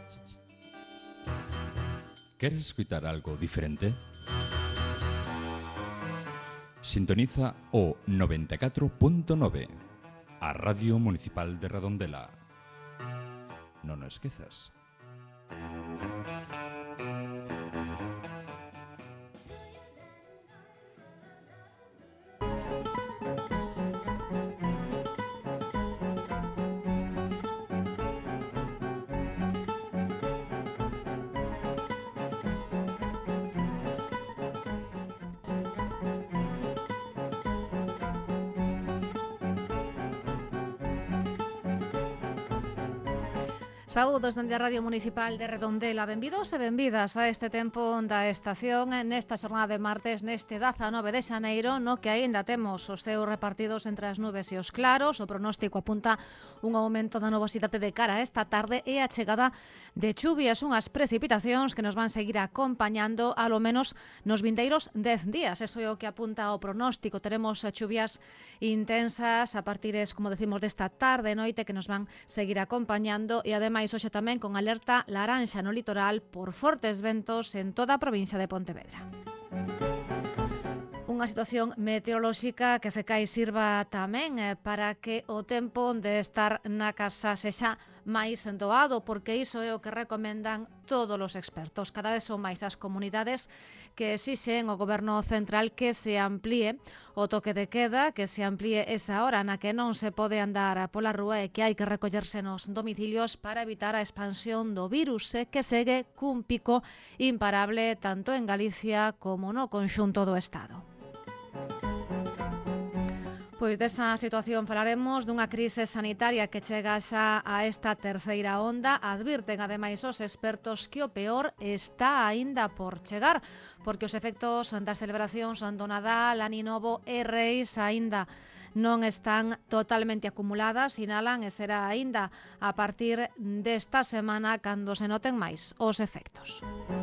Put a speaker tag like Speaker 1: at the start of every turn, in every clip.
Speaker 1: ¿Queres escutar algo diferente? Sintoniza o 94.9, a Radio Municipal de Redondela. Non o esquezas.
Speaker 2: Saúdos dende a Radio Municipal de Redondela. Benvidos e benvidas a este tempo da estación nesta xornada de martes, neste 19 de xaneiro, no que aínda temos os ceos repartidos entre as nubes e os claros. O pronóstico apunta un aumento da nubosidade de cara a esta tarde e a chegada de chuvias, unhas precipitacións que nos van seguir acompañando alo menos nos vindeiros 10 días. Eso é o que apunta o pronóstico. Teremos chuvias intensas a partires, como decimos, desta tarde e noite que nos van seguir acompañando e ademais hoxe tamén con alerta laranxa no litoral por fortes ventos en toda a provincia de Pontevedra. Unha situación meteorolóxica que cecai sirva tamén para que o tempo de estar na casa sexa máis doado, porque iso é o que recomendan todos os expertos. Cada vez son máis as comunidades que exixen ao Goberno central que se amplíe o toque de queda, que se amplíe esa hora na que non se pode andar pola rúa e que hai que recollerse nos domicilios para evitar a expansión do virus, que segue cun pico imparable tanto en Galicia como no conxunto do Estado. Pois desa situación falaremos, dunha crise sanitaria que chega xa a esta terceira onda. Advirten ademais os expertos que o peor está aínda por chegar, porque os efectos das celebracións do Nadal, Ano Novo e Reis aínda non están totalmente acumuladas, sinalan, e será aínda a partir desta semana cando se noten máis os efectos.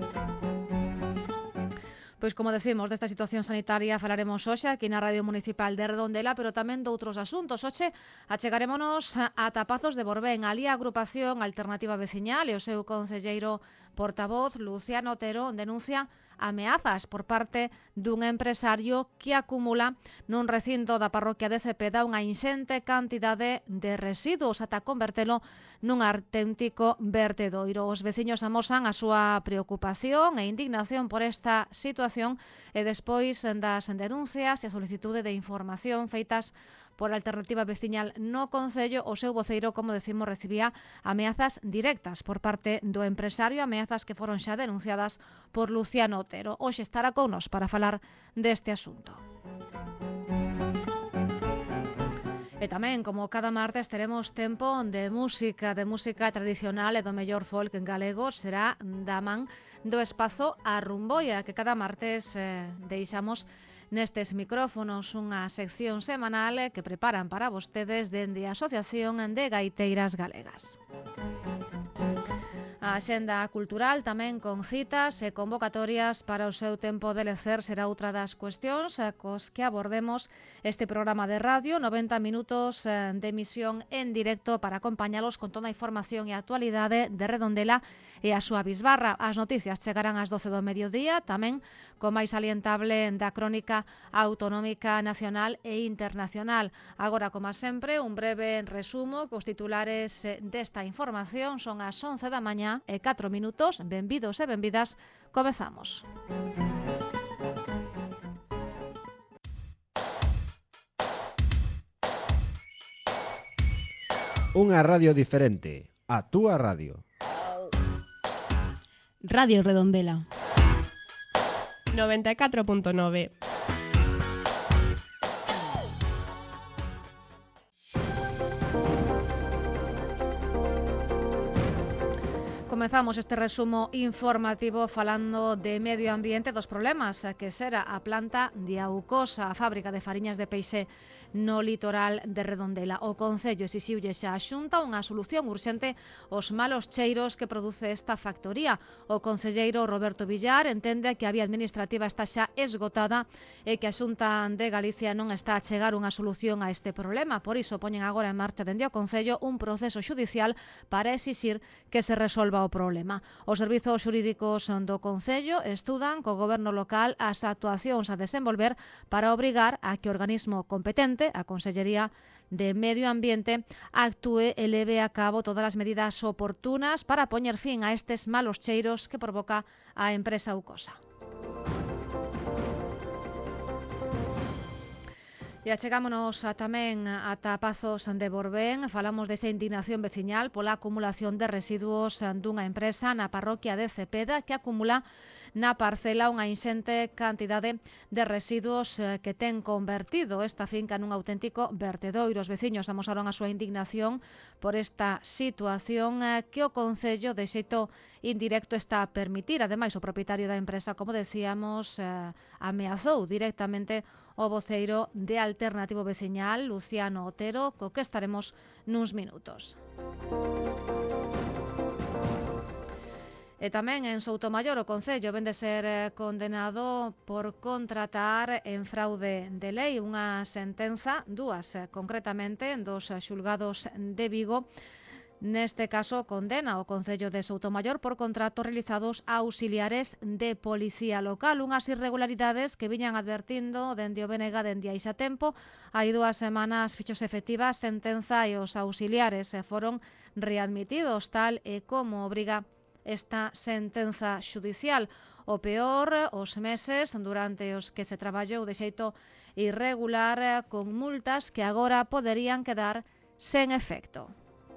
Speaker 2: Pois como decimos, desta situación sanitaria falaremos hoxe aquí na Radio Municipal de Redondela, pero tamén doutros asuntos. Hoxe achegarémonos a Tapazos de Borbén, ali a agrupación Alternativa Veciñal e o seu concelleiro portavoz, Luciano Otero, denuncia ameazas por parte dun empresario que acumula nun recinto da parroquia de Cepeda unha inxente cantidade de residuos ata convertelo nun auténtico vertedoiro. Os veciños amosan a súa preocupación e indignación por esta situación e despois das denuncias e a solicitude de información feitas por Alternativa Veciñal no Concello, o seu voceiro, como decimos, recibía ameazas directas por parte do empresario, ameazas que foron xa denunciadas por Luciano Otero. Hoxe estará con nos para falar deste asunto. E tamén, como cada martes, teremos tempo de música tradicional e do mellor folk en galego. Será da man do espazo A Rumboia, que cada martes deixamos nestes micrófonos unha sección semanal que preparan para vostedes dende a Asociación de Gaiteiras Galegas. A axenda cultural tamén con citas e convocatorias para o seu tempo de lecer será outra das cuestións cos que abordemos este programa de radio, 90 minutos de emisión en directo para acompañalos con toda a información e actualidade de Redondela e a súa bisbarra. As noticias chegarán ás 12 do mediodía, tamén co máis salientable da crónica autonómica nacional e internacional. Agora, como sempre, un breve resumo cos titulares desta información. Son as 11 da mañá e 4 minutos. Benvidos e benvidas. Comezamos.
Speaker 3: Unha radio diferente, a túa radio.
Speaker 4: Radio Redondela
Speaker 5: 94.9.
Speaker 2: Comezamos este resumo informativo falando de medio ambiente, dos problemas que será a planta de Aucosa, a fábrica de fariñas de peixe no litoral de Redondela. O Concello exixiulle xa a Xunta unha solución urxente aos malos cheiros que produce esta factoría. O concelleiro Roberto Villar entende que a vía administrativa está xa esgotada e que a Xunta de Galicia non está a chegar unha solución a este problema. Por iso poñen agora en marcha dende o Concello un proceso xudicial para exixir que se resolva resolva o problema. Os servizos xurídicos do Concello estudan co goberno local as actuacións a desenvolver para obrigar a que o organismo competente, a Consellería de Medio Ambiente, actúe e leve a cabo todas as medidas oportunas para poñer fin a estes malos cheiros que provoca a empresa Ucosa. E achegámonos tamén ata Pazos de Borbén. Falamos desa indignación veciñal pola acumulación de residuos dunha empresa na parroquia de Cepeda que acumula na parcela unha inxente cantidade de residuos que ten convertido esta finca nun auténtico vertedoiro. Os veciños amosaron a súa indignación por esta situación que o Concello de xeito indirecto está a permitir. Ademais, o propietario da empresa, como decíamos, ameazou directamente o voceiro de Alternativo Veciñal, Luciano Otero, co que estaremos nuns minutos. E tamén en Soutomaior o Concello ven de ser condenado por contratar en fraude de lei. Unha sentenza, dúas concretamente, dos xulgados de Vigo. Neste caso, condena o Concello de Soutomaior por contratos realizados a auxiliares de policía local, unhas irregularidades que viñan advertindo dende o BNG dende hai xa tempo. Hai 2 semanas fixos efectiva a sentenza e os auxiliares foron readmitidos, tal e como obriga esta sentenza xudicial. O peor, os meses durante os que se traballou de xeito irregular con multas que agora poderían quedar sen efecto.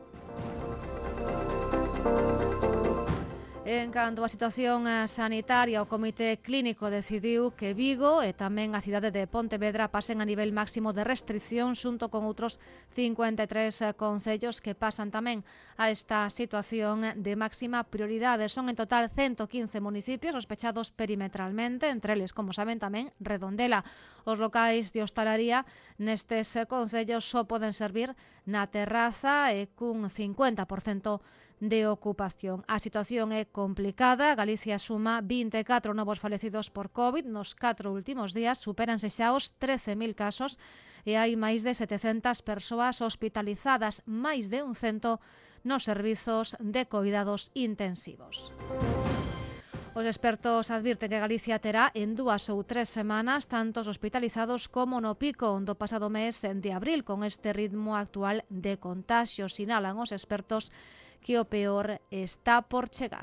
Speaker 2: En canto á situación sanitaria, o Comité Clínico decidiu que Vigo e tamén a cidade de Pontevedra pasen a nivel máximo de restricción xunto con outros 53 concellos que pasan tamén a esta situación de máxima prioridade. Son en total 115 municipios os pechados perimetralmente, entre eles, como saben, tamén Redondela. Os locais de hostalaría nestes concellos só poden servir na terraza e cun 50% de ocupación. A situación é complicada. Galicia suma 24 novos falecidos por COVID. Nos 4 últimos días supéranse xa os 13.000 casos e hai máis de 700 persoas hospitalizadas, máis de 100 nos servizos de coidados intensivos. Os expertos advirten que Galicia terá en 2 ou 3 semanas tantos hospitalizados como no pico do pasado mes de abril. Con este ritmo actual de contagio, sinalan os expertos que o peor está por chegar.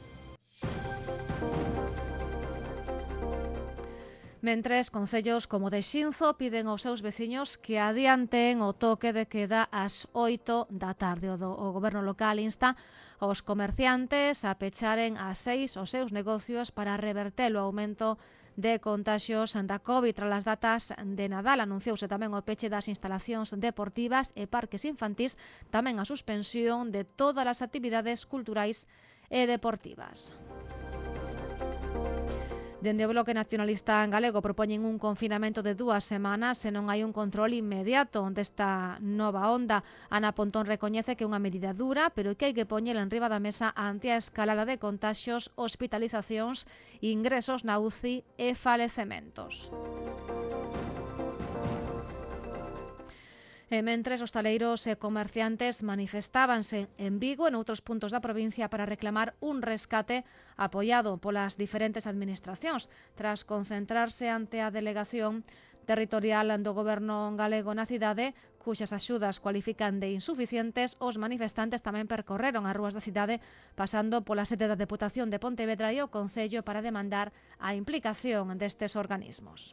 Speaker 2: Mentres, concellos como de Xinzo piden aos seus veciños que adianten o toque de queda ás 8 da tarde. O goberno local insta aos comerciantes a pecharen ás 6 os seus negocios para reverter o aumento de contaxios da COVID. Tras as datas de Nadal anunciouse tamén o peche das instalacións deportivas e parques infantís, tamén a suspensión de todas as actividades culturais e deportivas. Dende o Bloque Nacionalista Galego propoñen un confinamento de 2 semanas se non hai un control inmediato desta nova onda. Ana Pontón recoñece que é unha medida dura, pero que hai que poñela en riba da mesa ante a escalada de contaxios, hospitalizacións, ingresos na UCI e falecementos. E mentres, hostaleiros e comerciantes manifestábanse en Vigo e noutros puntos da provincia para reclamar un rescate apoiado polas diferentes administracións. Tras concentrarse ante a delegación territorial do goberno galego na cidade, cuxas axudas cualifican de insuficientes, os manifestantes tamén percorreron as rúas da cidade pasando pola sede da Deputación de Pontevedra e o Concello para demandar a implicación destes organismos.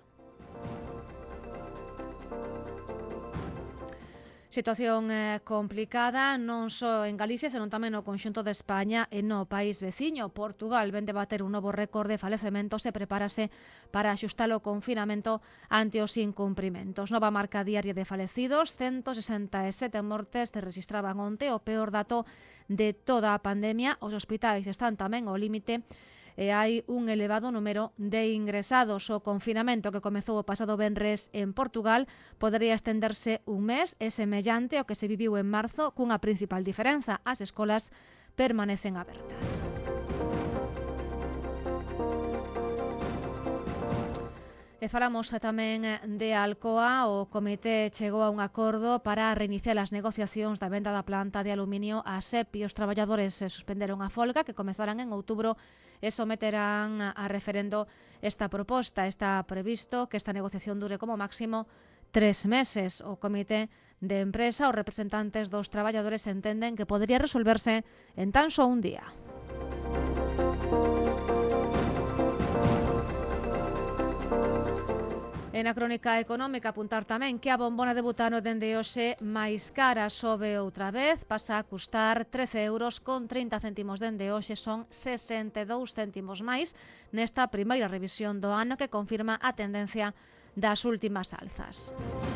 Speaker 2: Situación complicada non só en Galicia, senón tamén no conxunto de España e no país veciño. Portugal ven de bater un novo récord de falecementos e prepárase para axustar o confinamento ante os incumprimentos. Nova marca diaria de falecidos, 167 mortes se registraban onte, o peor dato de toda a pandemia. Os hospitais están tamén ao límite e hai un elevado número de ingresados. O confinamento que comezou o pasado venres en Portugal podería estenderse un mes e semellante ao que se viviu en marzo, cunha principal diferenza: as escolas permanecen abertas. E falamos tamén de Alcoa. O comité chegou a un acordo para reiniciar as negociacións da venda da planta de aluminio a SEPI. Os traballadores suspenderon a folga que comezaran en outubro e someterán a referendo esta proposta. Está previsto que esta negociación dure como máximo 3 meses. O comité de empresa, os representantes dos traballadores entenden que podría resolverse en tan só un día. E na crónica económica apuntar tamén que a bombona de butano dende hoxe máis cara, sobe outra vez, pasa a custar 13,30 € dende hoxe, son 62 céntimos máis nesta primeira revisión do ano que confirma a tendencia das últimas alzas.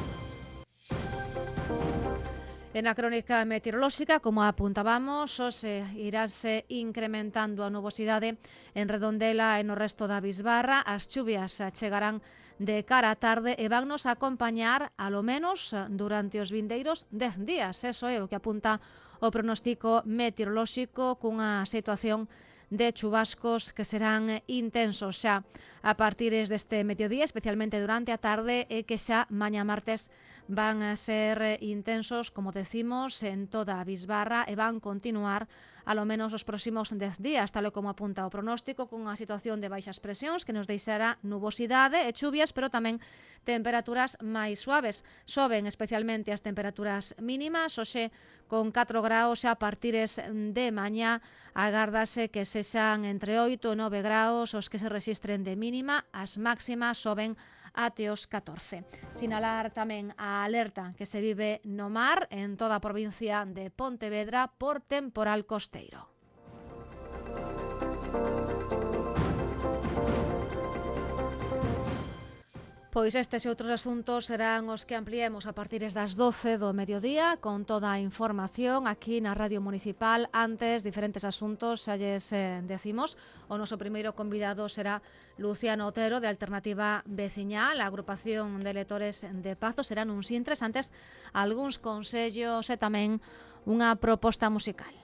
Speaker 2: E na crónica meteorolóxica, como apuntábamos, hoxe irase incrementando a nubosidade en Redondela e no resto da bisbarra. As chuvias chegarán de cara á tarde e vannos acompañar alo menos durante os vindeiros 10 días. Eso é o que apunta o pronóstico meteorolóxico, cunha situación de chubascos que serán intensos xa a partir deste mediodía, especialmente durante a tarde, e que xa mañá martes van a ser intensos, como decimos, en toda a bisbarra e van continuar alo menos os próximos 10 días, tal como apunta o pronóstico, cunha situación de baixas presións que nos deixará nubosidade e chuvias, pero tamén temperaturas máis suaves. Soben especialmente as temperaturas mínimas, hoxe con 4 graus, a partires de mañá agárdase que sexan entre 8 e 9 graus os que se rexistren de mínima, as máximas soben até os 14. Sinalar tamén a alerta que se vive no mar en toda a provincia de Pontevedra por temporal costeiro. Pois estes e outros asuntos serán os que ampliemos a partir das 12 do mediodía, con toda a información aquí na Radio Municipal. Antes, diferentes asuntos, xa lles decimos. O noso primeiro convidado será Luciano Otero, de Alternativa Veciñal, a agrupación de electores de Pazo. Serán uns interesantes algúns consellos e tamén unha proposta musical.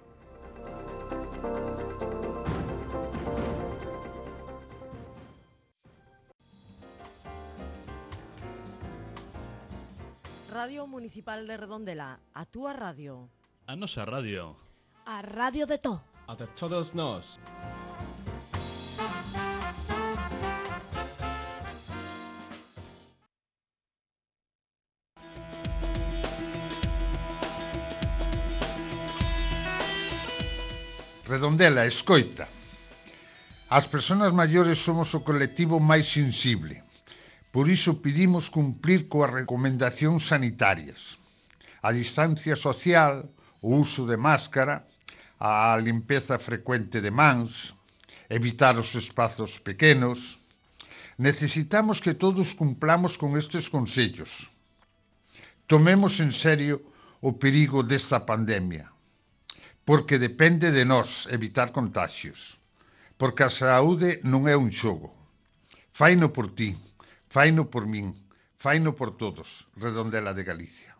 Speaker 4: Radio Municipal de Redondela, a túa radio.
Speaker 5: A nosa radio.
Speaker 4: A radio de todo.
Speaker 6: A de todos nós.
Speaker 7: Redondela, escoita. As persoas maiores somos o colectivo máis sensible. Por iso pedimos cumplir coas recomendacións sanitarias. A distancia social, o uso de máscara, a limpeza frecuente de mans, evitar os espazos pequenos. Necesitamos que todos cumplamos con estes consellos. Tomemos en serio o perigo desta pandemia, porque depende de nós evitar contagios, porque a saúde non é un xogo. Faino por ti, faino por min, faino por todos. Redondela de Galicia.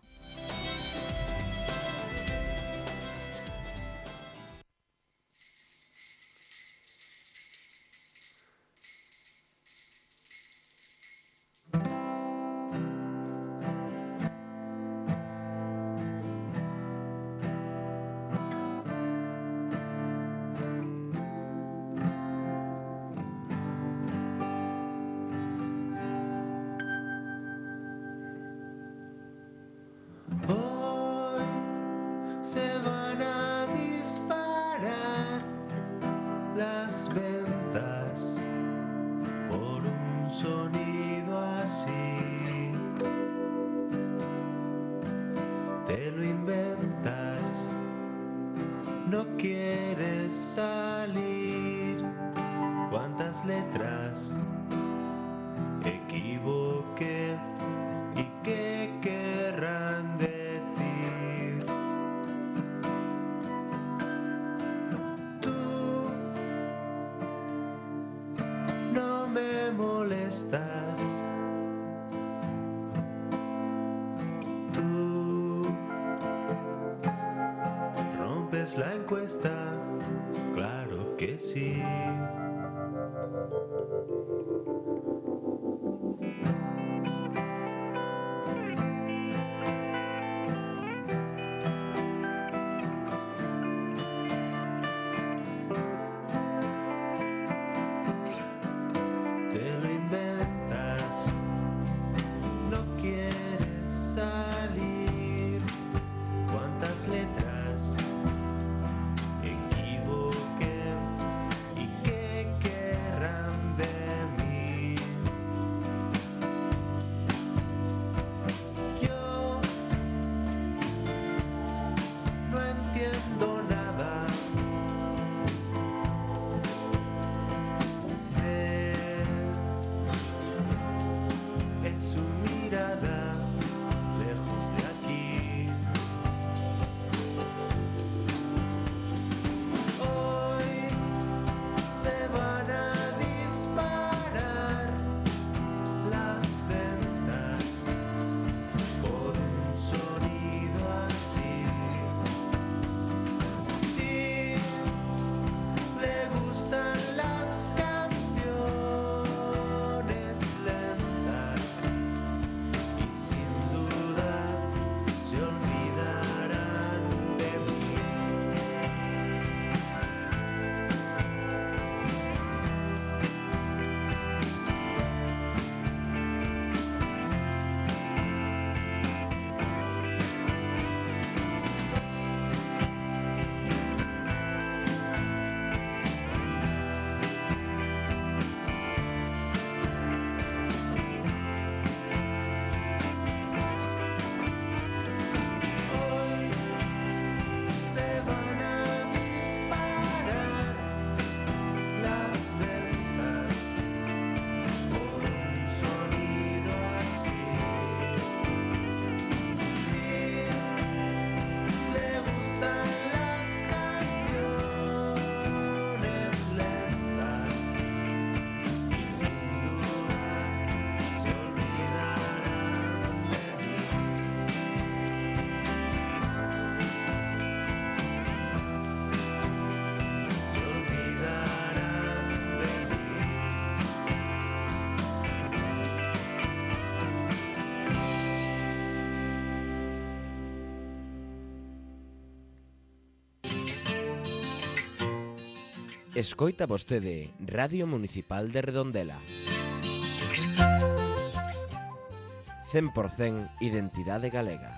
Speaker 8: La encuesta, claro que sí.
Speaker 3: Escoita vostede Radio Municipal de Redondela. 100% identidade galega.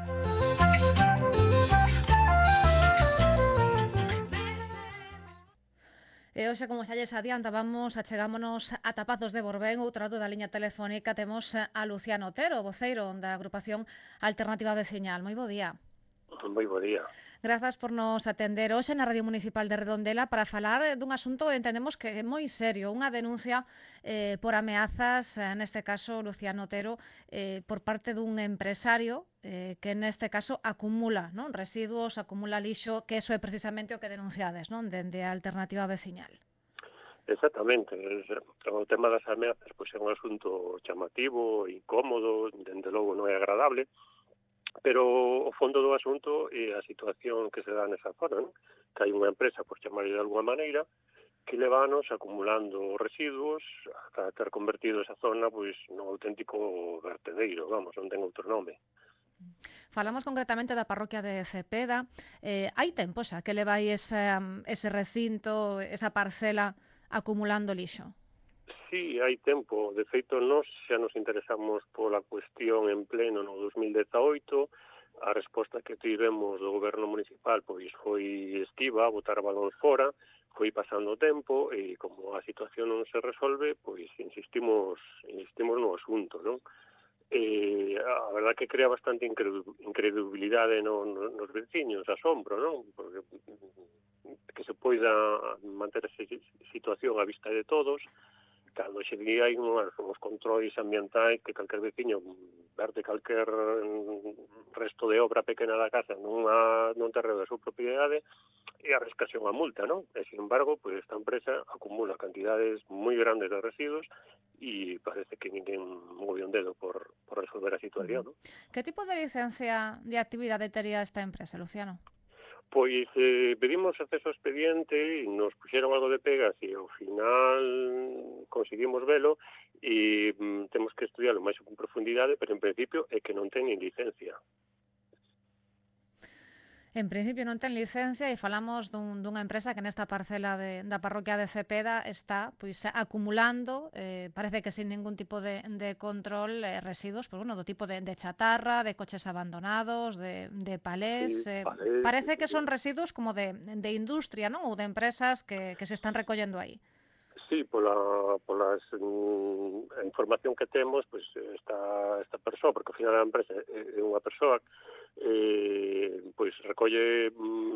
Speaker 2: E hoxe, como xa lles adiantábamos, achegámonos a Tapazos de Borbén. Outro lado da liña telefónica temos a Luciano Otero, voceiro da agrupación Alternativa Veciñal. Moi bo día.
Speaker 5: Moi bo día.
Speaker 2: Grazas por nos atender hoxe na Radio Municipal de Redondela para falar dun asunto entendemos que é moi serio, unha denuncia por ameazas, neste caso, Luciano Otero, por parte dun empresario que neste caso acumula, non, residuos, acumula lixo, que eso é precisamente o que denunciades, non, dende a Alternativa Veciñal.
Speaker 5: Exactamente. O tema das ameazas pois é un asunto chamativo, incómodo, dende logo non é agradable, pero o fondo do asunto é a situación que se dá nesa zona, non? Que hai unha empresa, por chamarlle de alguma maneira, que leva anos acumulando residuos ata ter convertido esa zona pois nun auténtico vertedeiro, vamos, non ten outro nome.
Speaker 2: Falamos concretamente da parroquia de Cepeda. Hai tempo xa que leva aí ese recinto, esa parcela acumulando lixo?
Speaker 5: Sí, hai tempo. De feito, nós xa nos interesamos pola cuestión en pleno no 2018. A resposta que tivemos do goberno municipal pois foi esquiva, botar balóns fora, foi pasando o tempo e como a situación non se resolve, pois insistimos no asunto, non? A verdad que crea bastante incredulidade nos veciños, asombro, non? Porque que se poida manter esa situación á vista de todos, cando xe hai uns controis ambientais que calquer veciño verde calquer resto de obra pequena da casa nun terreo da súa propiedade e arriscase unha multa, non? E, sin embargo, pois esta empresa acumula cantidades moi grandes de residuos e parece que ninguén move un dedo por resolver a situación, non?
Speaker 2: Que tipo de licencia de actividade tería esta empresa, Luciano?
Speaker 5: Pois pedimos acceso ao expediente e nos puxeron algo de pegas e ao final conseguimos velo e temos que estudiarlo máis con profundidade, pero en principio é que non ten nin licencia.
Speaker 2: En principio non ten licencia e falamos dunha empresa que nesta parcela da parroquia de Cepeda está pois acumulando, parece que sin ningún tipo de control, residuos, pues, bueno, do tipo de chatarra, de coches abandonados, de palés,
Speaker 5: Sí, palés,
Speaker 2: parece
Speaker 5: sí,
Speaker 2: que son residuos como de industria, non? Ou de empresas que se están recollendo aí.
Speaker 5: Sí, pola información que temos, pois esta persoa, porque ao final a empresa é unha persoa, pois recolle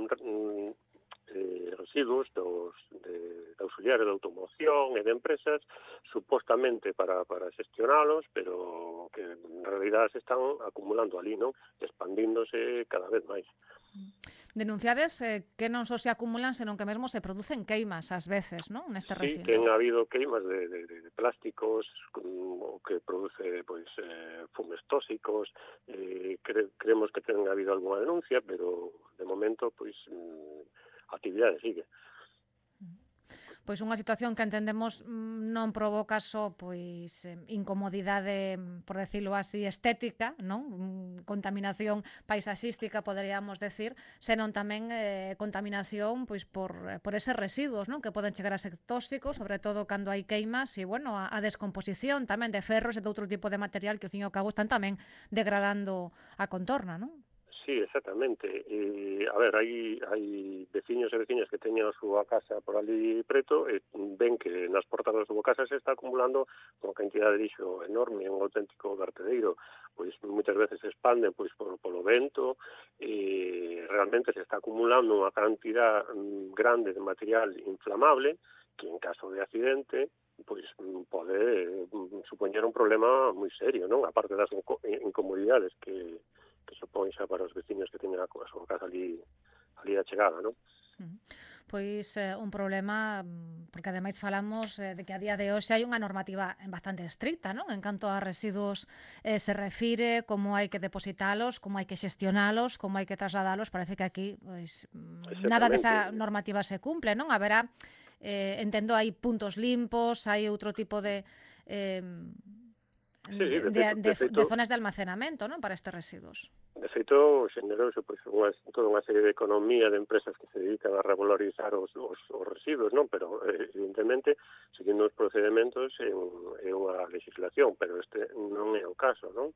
Speaker 5: residuos de auxiliares de automoción e de empresas, supostamente para xestionalos, pero que en realidad se están acumulando ali, non? Expandíndose cada vez máis.
Speaker 2: Denunciades que non só se acumulan, senón que mesmo se producen queimas ás veces, non? Neste recinto.
Speaker 5: Sí, que ha habido queimas de plásticos que produce pois fumes tóxicos. Creemos que ten habido algunha denuncia, pero de momento pois a actividade sigue.
Speaker 2: Pois unha situación que entendemos non provoca só pois incomodidade, por decirlo así, estética, non? Contaminación paisaxística, poderíamos decir, senón tamén contaminación pois por eses residuos, non? Que poden chegar a ser tóxicos, sobre todo cando hai queimas e, bueno, a descomposición tamén de ferros e de outro tipo de material que, ao fin e ao cabo, están tamén degradando a contorna, non?
Speaker 5: Sí, exactamente. A ver, hai veciños e veciñas que teñen a súa casa por ali preto e ven que nas portas da súa casa se está acumulando unha cantidade de lixo enorme, un auténtico vertedeiro. Pois moitas veces se expanden pois polo vento e realmente se está acumulando unha cantidad grande de material inflamable que en caso de accidente pois pode supoñer un problema moi serio, non? A parte das incomodidades que supón xa para os veciños que teñen a súa casa ali achegada, non?
Speaker 2: Pois un problema, porque ademais falamos de que a día de hoxe hai unha normativa bastante estricta, non? En canto a residuos se refire, como hai que depositalos, como hai que xestionalos, como hai que trasladalos, parece que aquí pois nada desa normativa se cumple, non? Haberá, entendo, hai puntos limpos, hai outro tipo de zonas de almacenamento, non? Para estes residuos.
Speaker 5: De feito, xenerouse toda unha serie de economía de empresas que se dedican a revalorizar os residuos, non? Pero, evidentemente, seguindo os procedementos é unha legislación, pero este non é o caso, non?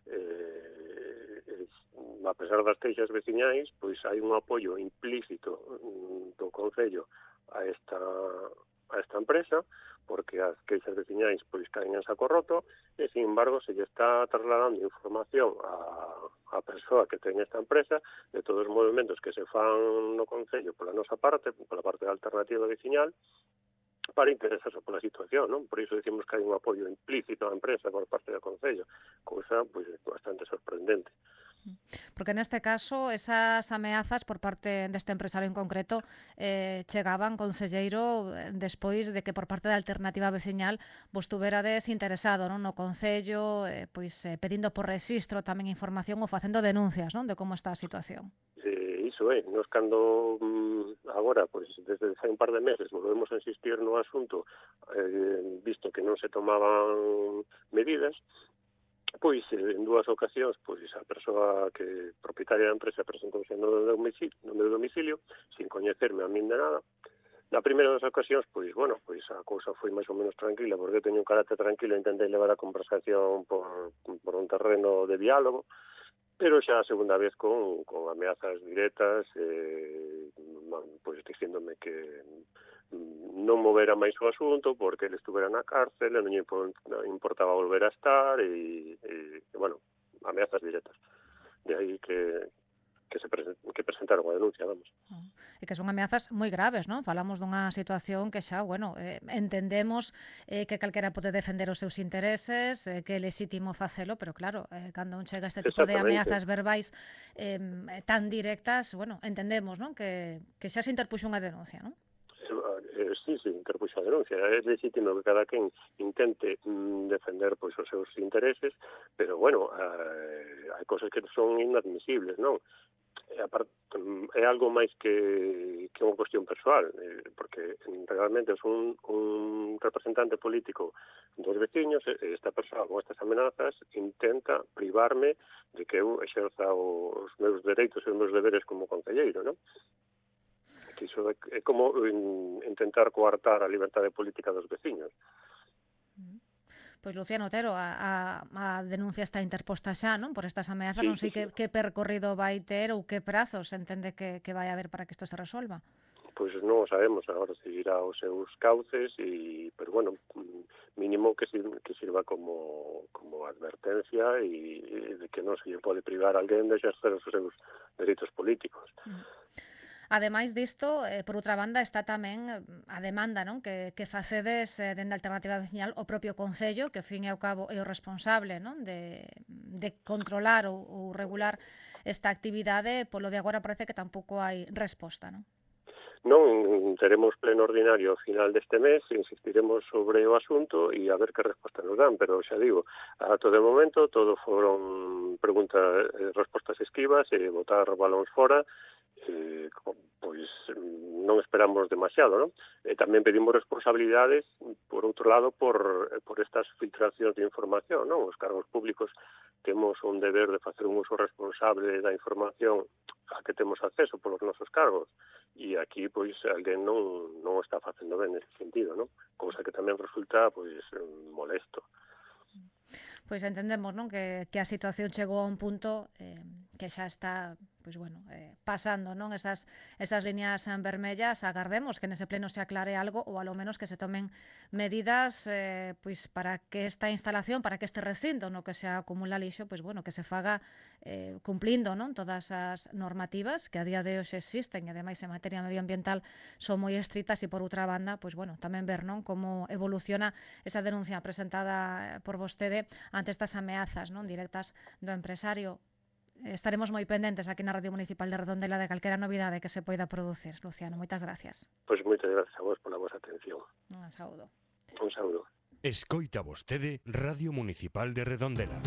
Speaker 5: A pesar das queixas veciñais, pois hai un apoio implícito do Concello a esta empresa, porque as queixas veciñais pois caen en saco roto, e, sin embargo, se lle está trasladando información a persoa que ten esta empresa de todos os movimentos que se fan no Concello pola nosa parte, pola parte da alternativa veciñal, para interesarse pola situación, non? Por iso decimos que hai un apoio implícito á empresa por parte do Concello, cousa pois bastante sorprendente.
Speaker 2: Porque neste caso esas ameazas por parte deste empresario en concreto chegaban, concelleiro, despois de que por parte da alternativa veciñal vos tuverades interesado, non, no Concello, pedindo por rexistro tamén información ou facendo denuncias, non, de como está a situación.
Speaker 5: Iso é, nos cando agora, pois desde hai un par de meses volvemos a insistir no asunto, visto que non se tomaban medidas, pois en dúas ocasións pois a persoa que propietaria da empresa presentouse no meu domicilio sin coñecerme a min de nada. Na primeira das ocasións, pois a cousa foi máis ou menos tranquila, porque eu teño un carácter tranquilo e intentei levar a conversación por un terreno de diálogo, pero xa a segunda vez con ameazas directas, pois dicíndome que non movera máis o asunto porque ele estuvera na cárcel e non lle importaba volver a estar e ameazas directas. De aí que presentaron a denuncia, vamos.
Speaker 2: E que son ameazas moi graves, non? Falamos dunha situación que xa, entendemos que calquera pode defender os seus intereses, que é lexítimo facelo, pero claro, cando un chega a este tipo de ameazas verbais tan directas, entendemos, non? Que xa se interpuxo unha denuncia, non?
Speaker 5: Sí, interpuxo a denuncia. É legítimo que cada quen intente defender pois os seus intereses, pero, hai cosas que son inadmisibles, non? Aparte, é algo máis que unha cuestión persoal, porque realmente son un representante político dos veciños, e esta persoa con estas amenazas intenta privarme de que eu exerza os meus dereitos e os meus deberes como concelleiro, non? Que iso é como intentar coartar a liberdade política dos veciños.
Speaker 2: Pois, Luciano Otero, a denuncia está interposta xa, non? Por estas ameazas, non sei que percorrido vai ter ou que prazos entende que vai haber para que isto se resolva.
Speaker 5: Pois non o sabemos, agora seguirá os seus cauces, pero mínimo que sirva como advertencia e de que non se lle pode privar a alguén de exercer os seus dereitos políticos.
Speaker 2: Ademais disto, por outra banda, está tamén a demanda, non, que facedes dende a Alternativa Veciñal o propio Concello, que ao fin e ao cabo é o responsable, non, de controlar ou regular esta actividade. Polo de agora parece que tampouco hai resposta, non?
Speaker 5: Non, teremos pleno ordinario ao final deste mes, insistiremos sobre o asunto e a ver que resposta nos dan, pero xa digo, a todo momento todo foron respostas esquivas e botar balóns fora, pois non esperamos demasiado, non? Tamén pedimos responsabilidades, por outro lado, por estas filtracións de información, non? Os cargos públicos temos un deber de facer un uso responsable da información a que temos acceso polos nosos cargos, e aquí, pois, alguén non está facendo ben nesse sentido, non? Cousa que tamén resulta, pois, molesto.
Speaker 2: Pois entendemos, non, que a situación chegou a un punto que xa está pasando, non, esas liñas vermellas. Agardemos que nese pleno se aclare algo ou alo menos que se tomen medidas pois para que esta instalación, para que este recinto no que se acumula lixo, que se faga cumplindo, non, todas as normativas que a día de hoxe existen e ademais en materia medioambiental son moi estritas, e por outra banda, tamén ver, non, como evoluciona esa denuncia presentada por vostede ante estas ameazas, non, directas do empresario. Estaremos moi pendentes aquí na Radio Municipal de Redondela de calquera novidade que se poida producir. Luciano, moitas gracias.
Speaker 5: Pois moitas gracias a vos pola vosa atención.
Speaker 2: Un saúdo.
Speaker 5: Un saúdo.
Speaker 6: Escoita vostede Radio Municipal de Redondela.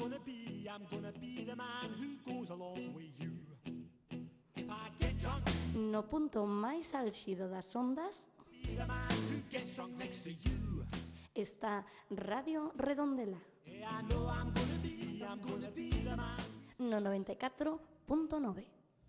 Speaker 9: No punto máis álxido das ondas está Radio Redondela. No 94.9.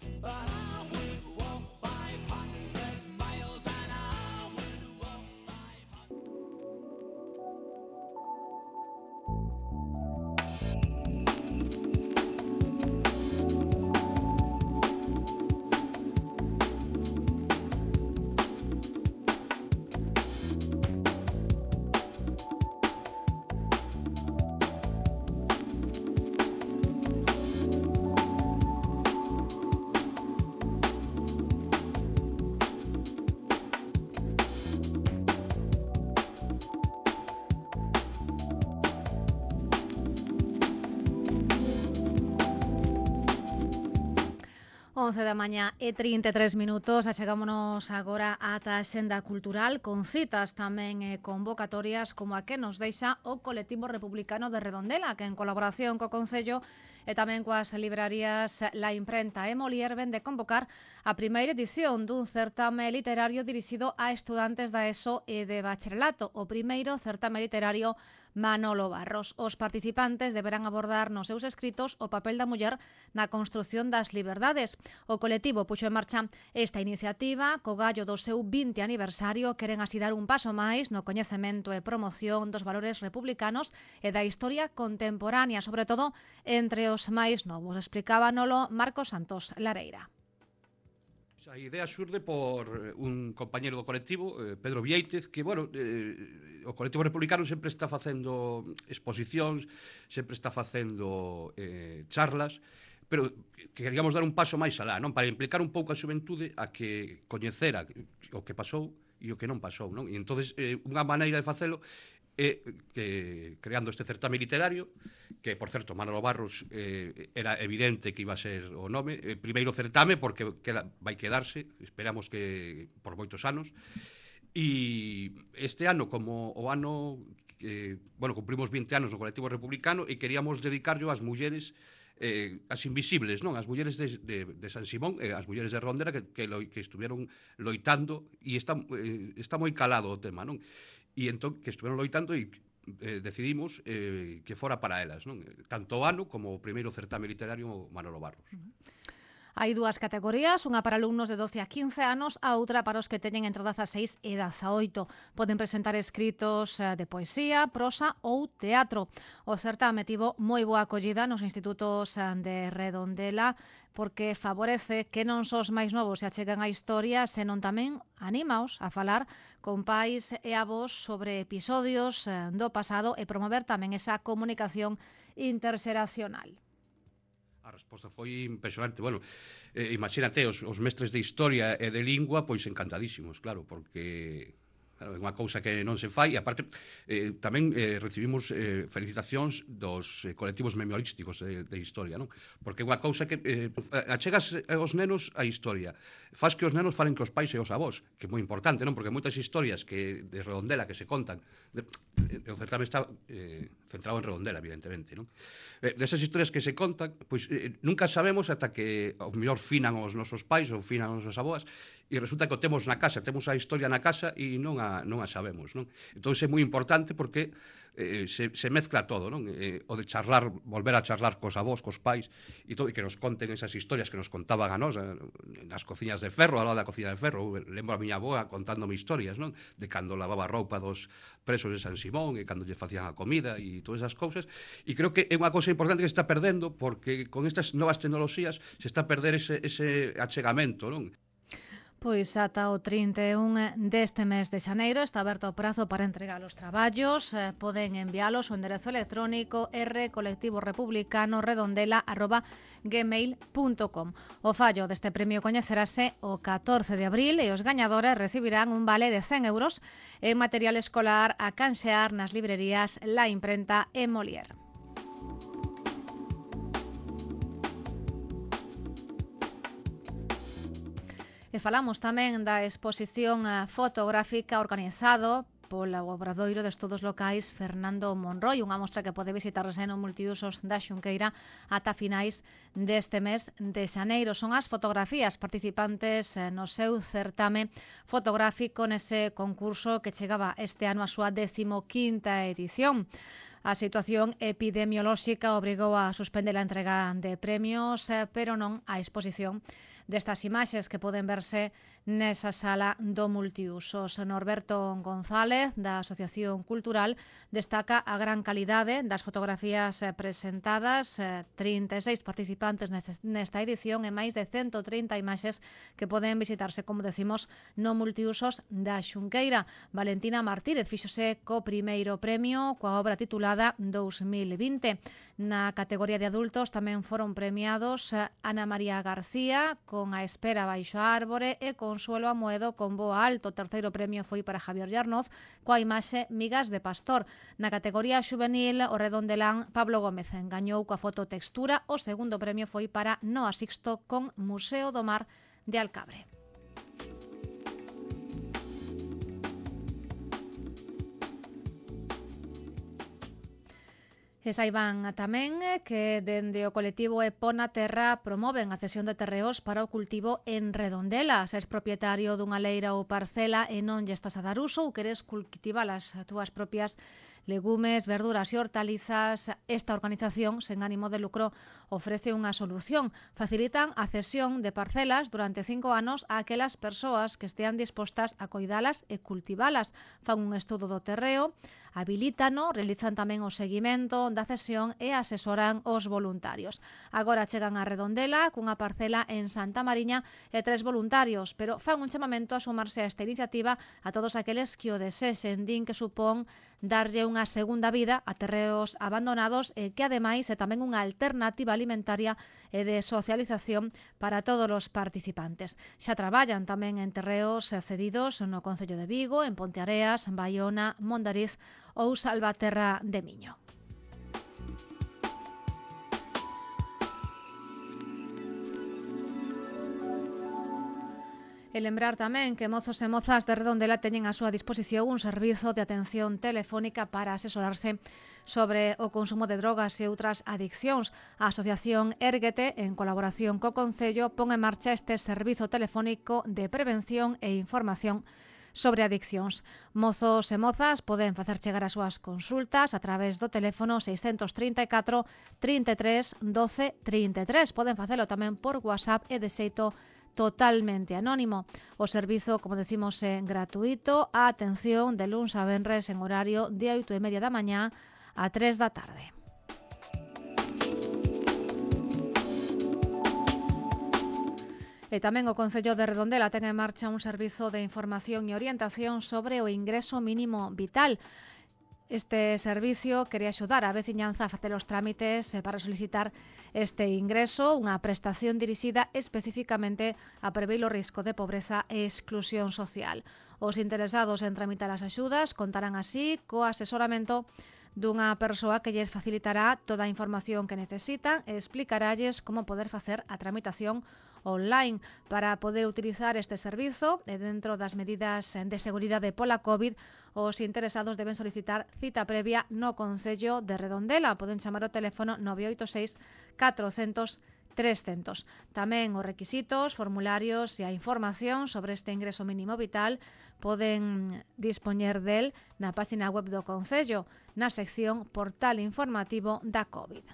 Speaker 2: Once da mañá e 33 minutos, achegámonos agora ata a xenda cultural con citas tamén convocatorias como a que nos deixa o colectivo republicano de Redondela, que en colaboración co Concello e tamén coas librarías La Imprenta e Molière ven de convocar a primeira edición dun certame literario dirixido a estudantes da ESO e de bacharelato, o primeiro certame literario Manolo Barros. Os participantes deberán abordar nos seus escritos o papel da muller na construción das liberdades. O colectivo puxo en marcha esta iniciativa co gallo do seu 20 aniversario. Queren así dar un paso máis no coñecemento e promoción dos valores republicanos e da historia contemporánea, sobre todo entre os máis novos. Explicábanolo Marcos Santos Lareira.
Speaker 10: A idea xurde por un compañeiro do colectivo, Pedro Vieitez, que, o colectivo republicano sempre está facendo exposicións, sempre está facendo charlas, pero queríamos dar un paso máis alá, non? Para implicar un pouco a xuventude a que coñecera o que pasou e o que non pasou, non? E entonces unha maneira de facelo é que creando este certame literario, que, por certo, Manolo Barros era evidente que iba a ser o nome, primeiro certame porque vai quedarse, esperamos que por moitos anos, e este ano, como o ano cumprimos 20 anos no colectivo republicano e queríamos dedicarlo ás mulleres, as invisibles, non? As mulleres de San Simón, as mulleres de Redondela que estuveron loitando, e está moi calado o tema, non? E entón que estuveron loitando e decidimos que fora para elas, non? Tanto o ano como o primeiro certame literario Manolo Barros.
Speaker 2: Hai dúas categorías, unha para alumnos de 12 a 15 anos, a outra para os que teñen entre 16 e 18. Poden presentar escritos de poesía, prosa ou teatro. O certame tivo moi boa acollida nos institutos de Redondela porque favorece que non só os máis novos se achegan á historia, senón tamén anímaos a falar con pais e avós sobre episodios do pasado e promover tamén esa comunicación interxeracional.
Speaker 10: A resposta foi impresionante. Imagínate, os mestres de historia e de lingua, pois encantadísimos, claro, porque é unha cousa que non se fai, e aparte tamén recibimos felicitacións dos colectivos memorísticos de historia, non? Porque é unha cousa que achegas aos nenos a historia, faz que os nenos falen que os pais e os avós, que é moi importante, non? Porque moitas historias que de Redondela que se contan, o certame está centrado en Redondela, evidentemente, non? Desas historias que se contan, pois nunca sabemos ata que ao mellor finan os nosos pais ou finan os nosos avós, e resulta que o temos na casa, temos a historia na casa e non a sabemos, non? Entón é moi importante porque se mezcla todo, non? O de charlar, volver a charlar cos avós, cos pais e todo, e que nos conten esas historias que nos contaban a nós nas cociñas de ferro, ao lado da cociña de ferro. Lembro a miña avoa contándome historias, non? De cando lavaba a roupa dos presos de San Simón e cando lle facían a comida e todas esas cousas, e creo que é unha cousa importante que se está perdendo porque con estas novas tecnoloxías se está a perder ese achegamento, non?
Speaker 2: Pois ata o 31 deste mes de xaneiro está aberto o prazo para entregar os traballos. Poden envialos ao enderezo electrónico rcolectivorepublicano@gmail.com. O fallo deste premio coñecerase o 14 de abril e os gañadores recibirán un vale de 100 euros en material escolar a canxear nas librerías La Imprenta e Molière. E falamos tamén da exposición fotográfica organizado pola Obradoiro de Estudos Locais Fernando Monroy, unha mostra que pode visitarse no Multiusos da Xunqueira ata finais deste mes de xaneiro. Son as fotografías participantes no seu certame fotográfico nese concurso que chegaba este ano a súa 15ª edición. A situación epidemiolóxica obrigou a suspender a entrega de premios, pero non a exposición destas imaxes que poden verse nesa sala do Multiusos. Norberto González, da Asociación Cultural, destaca a gran calidade das fotografías presentadas, 36 participantes nesta edición e máis de 130 imaxes que poden visitarse, como decimos, no Multiusos da Xunqueira. Valentina Martínez fíxose co primeiro premio coa obra titulada 2020. Na categoría de adultos tamén foron premiados Ana María García con A espera baixo a árbore e Consuelo Amoedo con Boa alto. O terceiro premio foi para Javier Yarnoz coa imaxe Migas de Pastor. Na categoría xuvenil, o redondelán Pablo Gómez gañou coa fototextura. O segundo premio foi para Noa Sixto con Museo do Mar de Alcabre. E saiban tamén que dende o colectivo Epona Terra promoven a cesión de terreos para o cultivo en Redondela. Se és propietario dunha leira ou parcela e non lle estás a dar uso ou queres cultivar as túas propias legumes, verduras e hortalizas, esta organización sen ánimo de lucro ofrece unha solución. Facilitan a cesión de parcelas durante 5 anos a aquelas persoas que estean dispostas a coidalas e cultivalas. Fan un estudo do terreo, habilítano, realizan tamén o seguimento da cesión e asesoran os voluntarios. Agora chegan a Redondela cunha parcela en Santa Mariña e 3 voluntarios, pero fan un chamamento a sumarse a esta iniciativa a todos aqueles que o desexen. Din que supón darlle unha segunda vida a terreos abandonados e que ademais é tamén unha alternativa alimentaria e de socialización para todos os participantes. Xa traballan tamén en terreos cedidos no Concello de Vigo, en Ponteareas, en Baiona, Mondariz ou Salvaterra de Miño. E lembrar tamén que mozos e mozas de Redondela teñen a súa disposición un servizo de atención telefónica para asesorarse sobre o consumo de drogas e outras adiccións. A Asociación Érguete, en colaboración co Concello, pon en marcha este servizo telefónico de prevención e información sobre adiccións. Mozos e mozas poden facer chegar as súas consultas a través do teléfono 634 33 12 33. Poden facelo tamén por WhatsApp e de xeito totalmente anónimo. O servizo, como decimos, é gratuito. A atención de luns a venres en horario de 8:30 da mañá a 3 da tarde. E tamén o Concello de Redondela ten en marcha un servizo de información e orientación sobre o ingreso mínimo vital. Este servicio quere axudar a veciñanza a facer os trámites para solicitar este ingreso, unha prestación dirixida especificamente a prever o risco de pobreza e exclusión social. Os interesados en tramitar as axudas contarán así co asesoramento dunha persoa que lles facilitará toda a información que necesitan e explicaralles como poder facer a tramitación online. Para poder utilizar este servizo e dentro das medidas de seguridade pola COVID, os interesados deben solicitar cita previa no Concello de Redondela. Poden chamar ao teléfono 986 400 300. Tamén os requisitos, formularios e a información sobre este ingreso mínimo vital poden dispoñer del na página web do Concello, na sección Portal Informativo da COVID.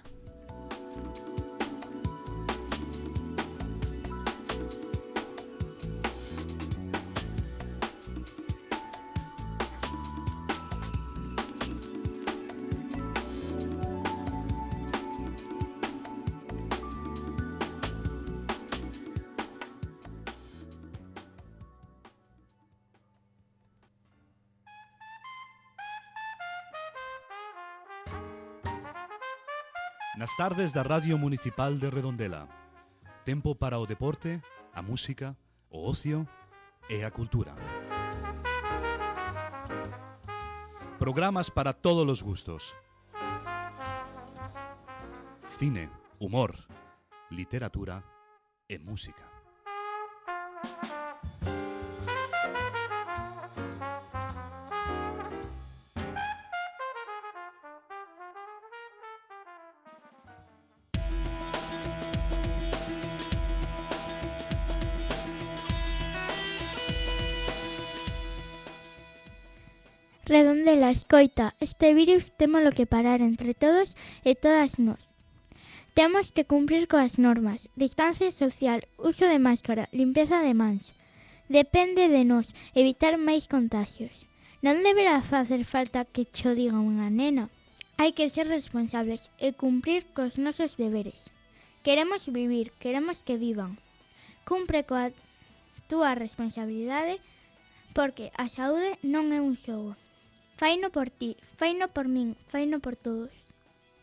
Speaker 11: Nas tardes da Radio Municipal de Redondela. Tempo para o deporte, a música, o ocio e a cultura. Programas para todos os gustos. Cine, humor, literatura e música.
Speaker 12: Redondela, escoita, este virus témolo que parar entre todos e todas nós. Temos que cumprir coas normas, distancia social, uso de máscara, limpeza de mans. Depende de nós evitar máis contagios. Non deberá facer falta que cho diga unha nena. Hai que ser responsables e cumprir cos nosos deberes. Queremos vivir, queremos que vivan. Cumpre coa túa responsabilidade porque a saúde non é un xogo. Faino por ti, faino por min, faino por todos.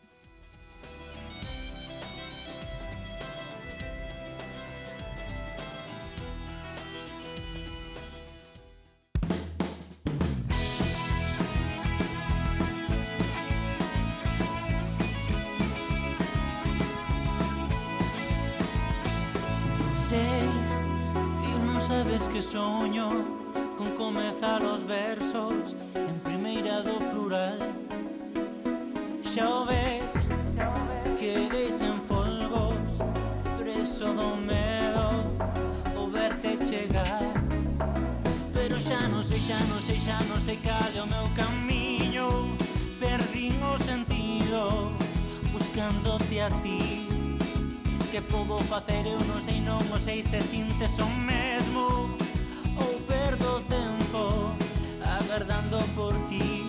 Speaker 8: Sei, ti non sabes que soño con comezar os versos en primeira do plural. Xa o ves, quedei sen folgos, preso do medo, o verte chegar. Pero xa non sei cal é o meu camiño. Perdín o sentido, buscándote a ti. Que podo facer, eu non sei se sintes o mesmo. Ou perdo tempo agardando por ti.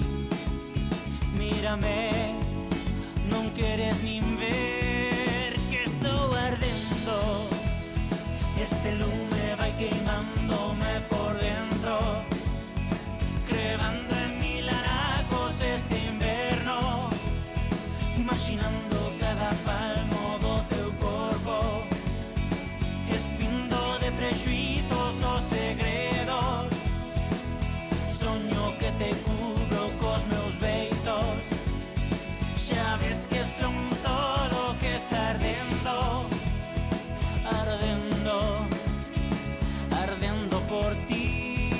Speaker 8: Mírame, non queres nin ver que estou ardendo. Este lume vai queimándome por dentro, crevando en mil anacos este inverno, imaginando cada palmo do teu corpo, espindo de prexuítos os segredos. Soño que te cubro cos meus beitos. Xa ves que son todo que está ardendo, ardendo, ardendo por ti.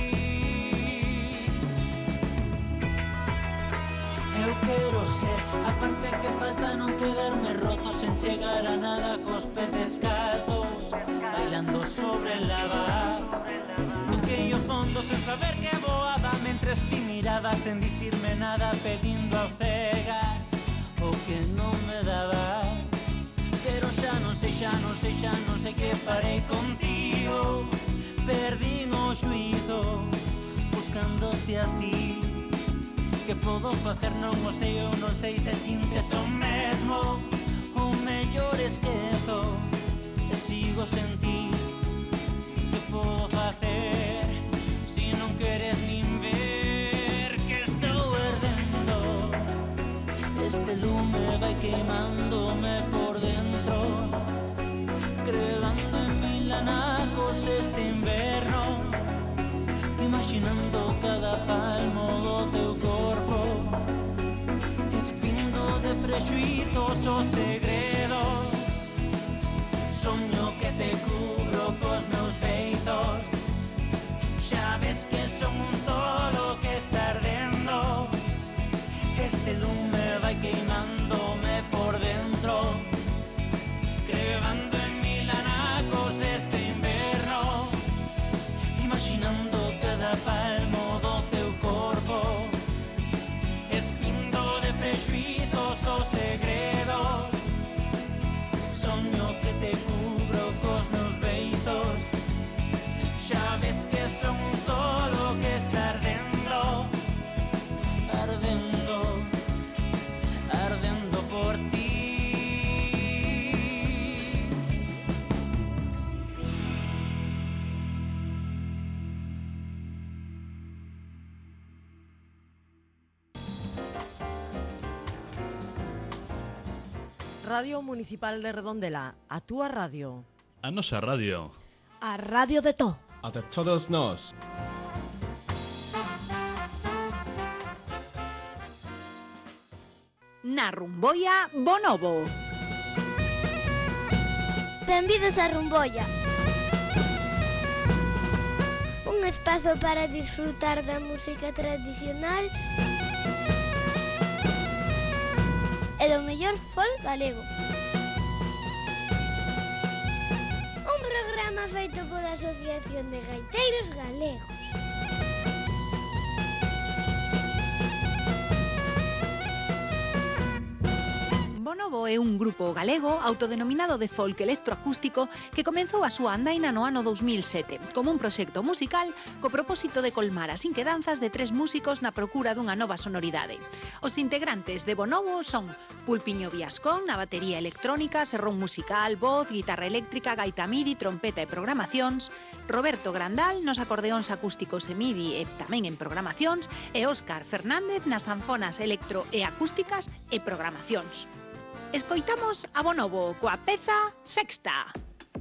Speaker 8: Eu quero ser a parte que falta, non quedarme roto sen chegar a nada, cos pés descalzos, bailando sobre el lava. Toquei o fondo sen saber que voaba, mentres ti mirabas sen dicirme nada, pedindo a cegas o que non me daba. Pero xa non sei que farei contigo. Perdín o xuízo, buscándote a ti. Que podo facer non o sei, eu non sei se sintes o mesmo. O mellor esquezo e sigo sen ti. Que podo facer si non queres nin ver que estou ardendo? Este lume vai queimándome por dentro, crevando en mil anacos este inverno, imaginando cada palmo do teu corpo, espindo de prexuítos os segredos. Soño que te cubro cos meus beitos. Xa ves que son un tolo que está ardendo. Este lume vai queimándome por dentro, crevando en mil anacos este inverno, imaginando cada palmo do teu corpo, espindo de prexuítos os segredos. Soño que te cubro cos meus beitos. Xa ves que son un tolo que está ardendo, ardendo, ardendo por ti.
Speaker 4: Radio Municipal de Redondela, a túa radio.
Speaker 11: A nosa radio.
Speaker 4: A radio de to.
Speaker 13: A de todos nós.
Speaker 14: Na Rumboia Bonobo.
Speaker 12: Benvidos a Rumboia. Un espazo para disfrutar da música tradicional e do mellor folk galego. Un programa feito pola Asociación de Gaiteiros Galegos.
Speaker 14: Bonobo é un grupo galego autodenominado de folk electroacústico que comenzou a súa andaina no ano 2007 como un proxecto musical co propósito de colmar as inquedanzas de 3 músicos na procura dunha nova sonoridade. Os integrantes de Bonobo son Pulpiño Viascón na batería electrónica, serrón musical, voz, guitarra eléctrica, gaita MIDI, trompeta e programacións, Roberto Grandal nos acordeóns acústicos e MIDI e tamén en programacións e Óscar Fernández nas zanfonas electro e acústicas e programacións. Escoitamos a Bonobo coa peza Sexta.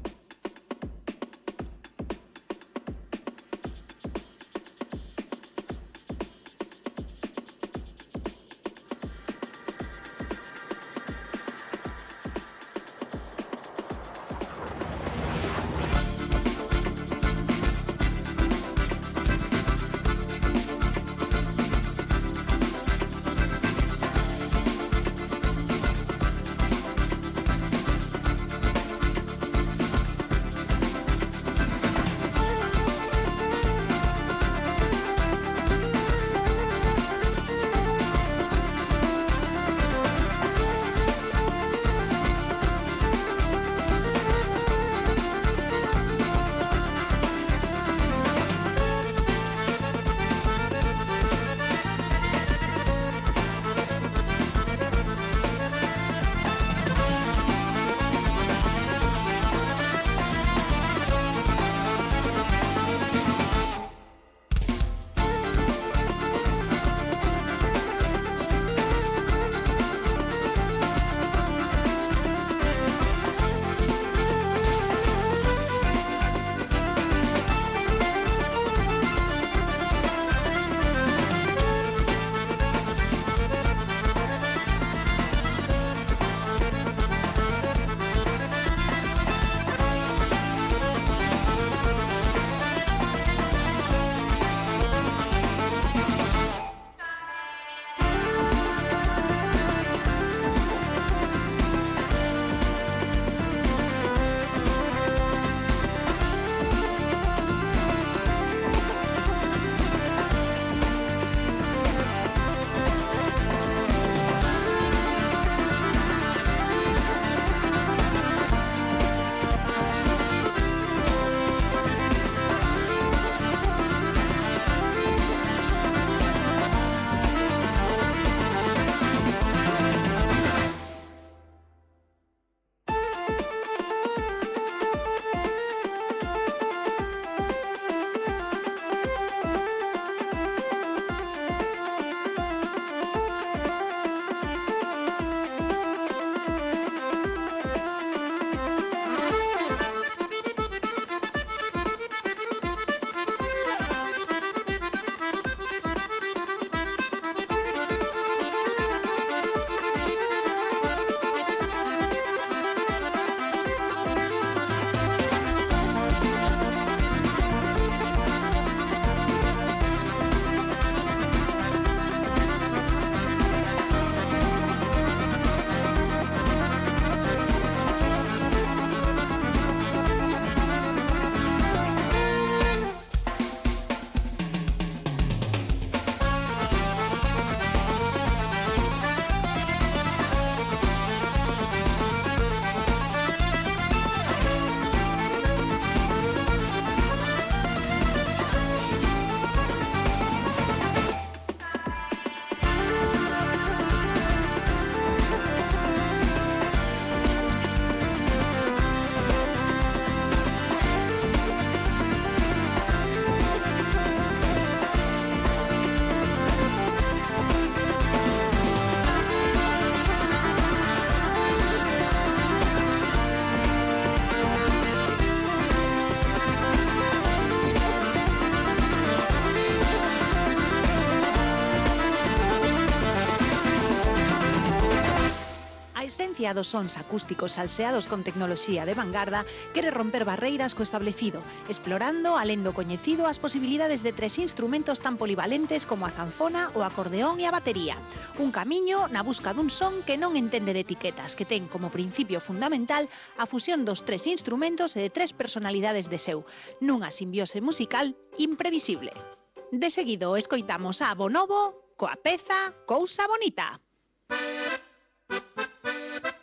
Speaker 14: esencia dos sons acústicos salseados con tecnoloxía de vanguarda quere romper barreiras co establecido, explorando, alén do coñecido, as posibilidades de tres instrumentos tan polivalentes como a zanfona, o acordeón e a batería. Un camiño na busca dun son que non entende de etiquetas, que ten como principio fundamental a fusión dos tres instrumentos e de tres personalidades de seu, nunha simbiose musical imprevisible. De seguido, escoitamos a Bonobo coa peza Cousa Bonita.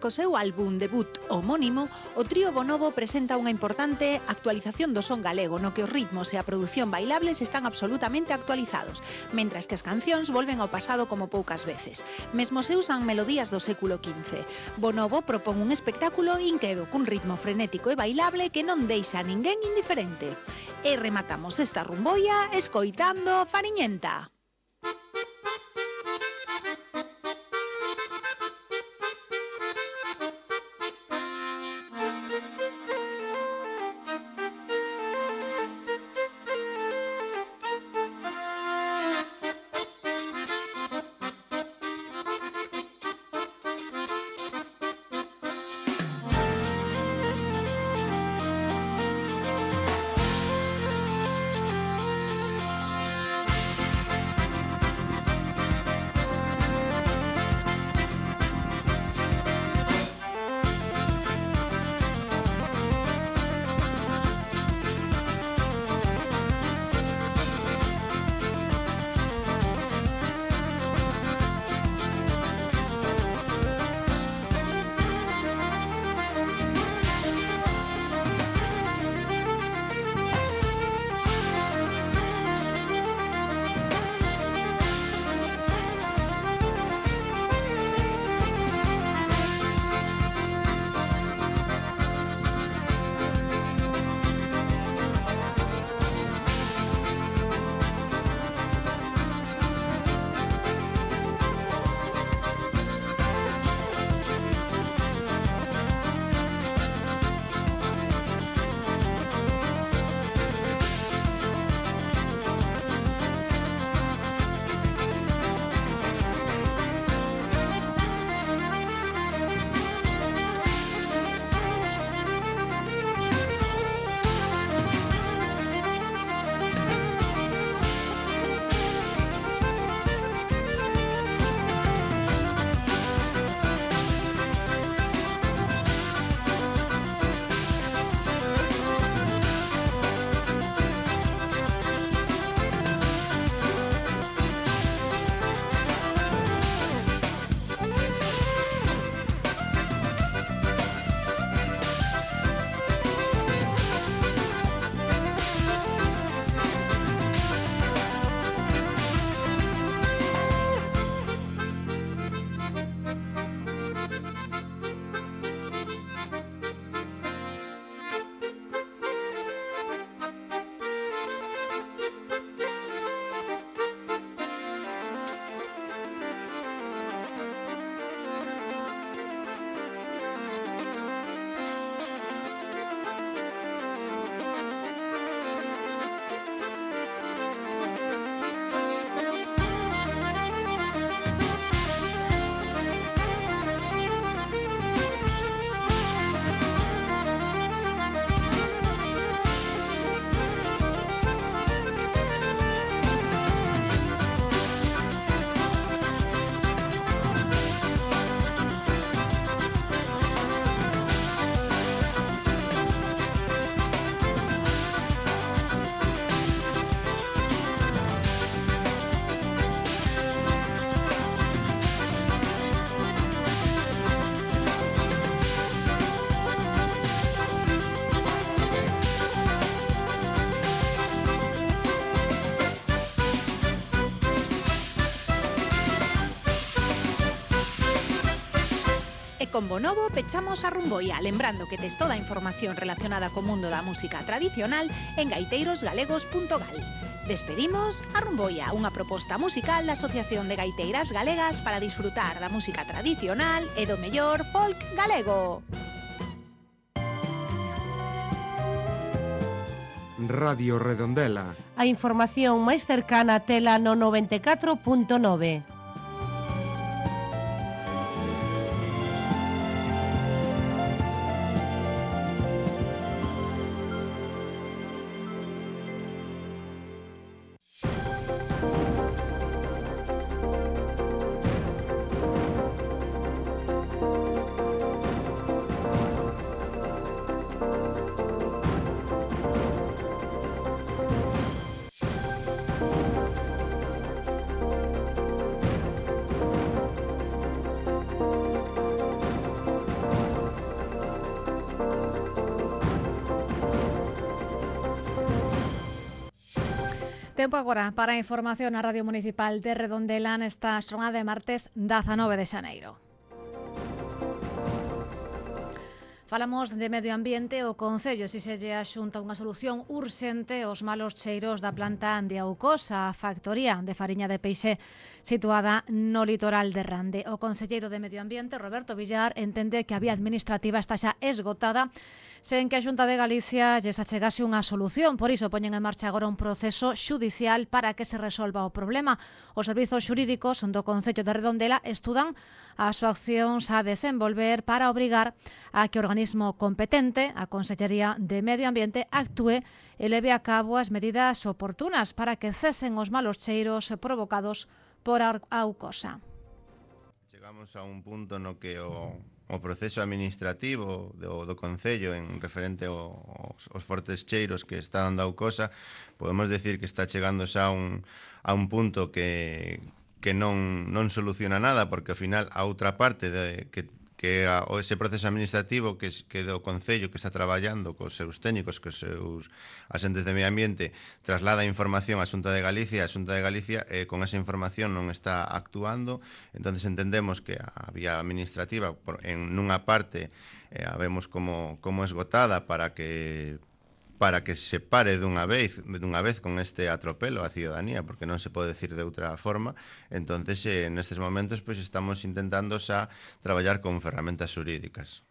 Speaker 14: co seu álbum debut homónimo, o trío Bonobo presenta unha importante actualización do son galego, no que os ritmos e a produción bailables están absolutamente actualizados, mentras que as cancións volven ao pasado como poucas veces. Mesmo se usan melodías do século XV. Bonobo propón un espectáculo inquedo cun ritmo frenético e bailable que non deixa a ninguén indiferente. E rematamos esta rumboia escoitando Fariñenta. Con Bonobo pechamos a rumboia, lembrando que tes toda a información relacionada co mundo da música tradicional en gaiteirosgalegos.gal. Despedimos a rumboia, unha proposta musical da Asociación de Gaiteiras Galegas para disfrutar da música tradicional e do mellor folk galego.
Speaker 3: Radio Redondela.
Speaker 13: A información máis cercana tela no 94.9.
Speaker 2: Tempo agora para a información na Radio Municipal de Redondela nesta xornada de martes 19 de xaneiro. Falamos de medio ambiente. O Concello exixelle a Xunta unha solución urxente aos malos cheiros da planta de Aucos, a factoría de fariña de peixe situada no litoral de Rande. O concelleiro de Medio Ambiente, Roberto Villar, entende que a vía administrativa está xa esgotada sen que a Xunta de Galicia lles achegase unha solución. Por iso poñen en marcha agora un proceso xudicial para que se resolva o problema. Os servizos xurídicos do Concello de Redondela estudan as accións a desenvolver para obrigar a que o organismo competente, a Consellería de Medio Ambiente, actúe e leve a cabo as medidas oportunas para que cesen os malos cheiros provocados por a Aucosa.
Speaker 15: Chegamos a un punto no que o proceso administrativo do Concello en referente aos fortes cheiros que está dando a Aucosa, podemos decir que está chegando xa a un punto que non soluciona nada, porque ao final a outra parte ese proceso administrativo que do Concello que está traballando cos seus técnicos, cos seus asentes de medio ambiente, traslada a información á Xunta de Galicia, a Xunta de Galicia con esa información non está actuando. Entonces entendemos que a vía administrativa nunha parte vemos como esgotada para que se pare dunha vez con este atropelo á ciudadanía, porque non se pode decir de outra forma. Entonces, nestes momentos, pois estamos intentando xa traballar con ferramentas xurídicas.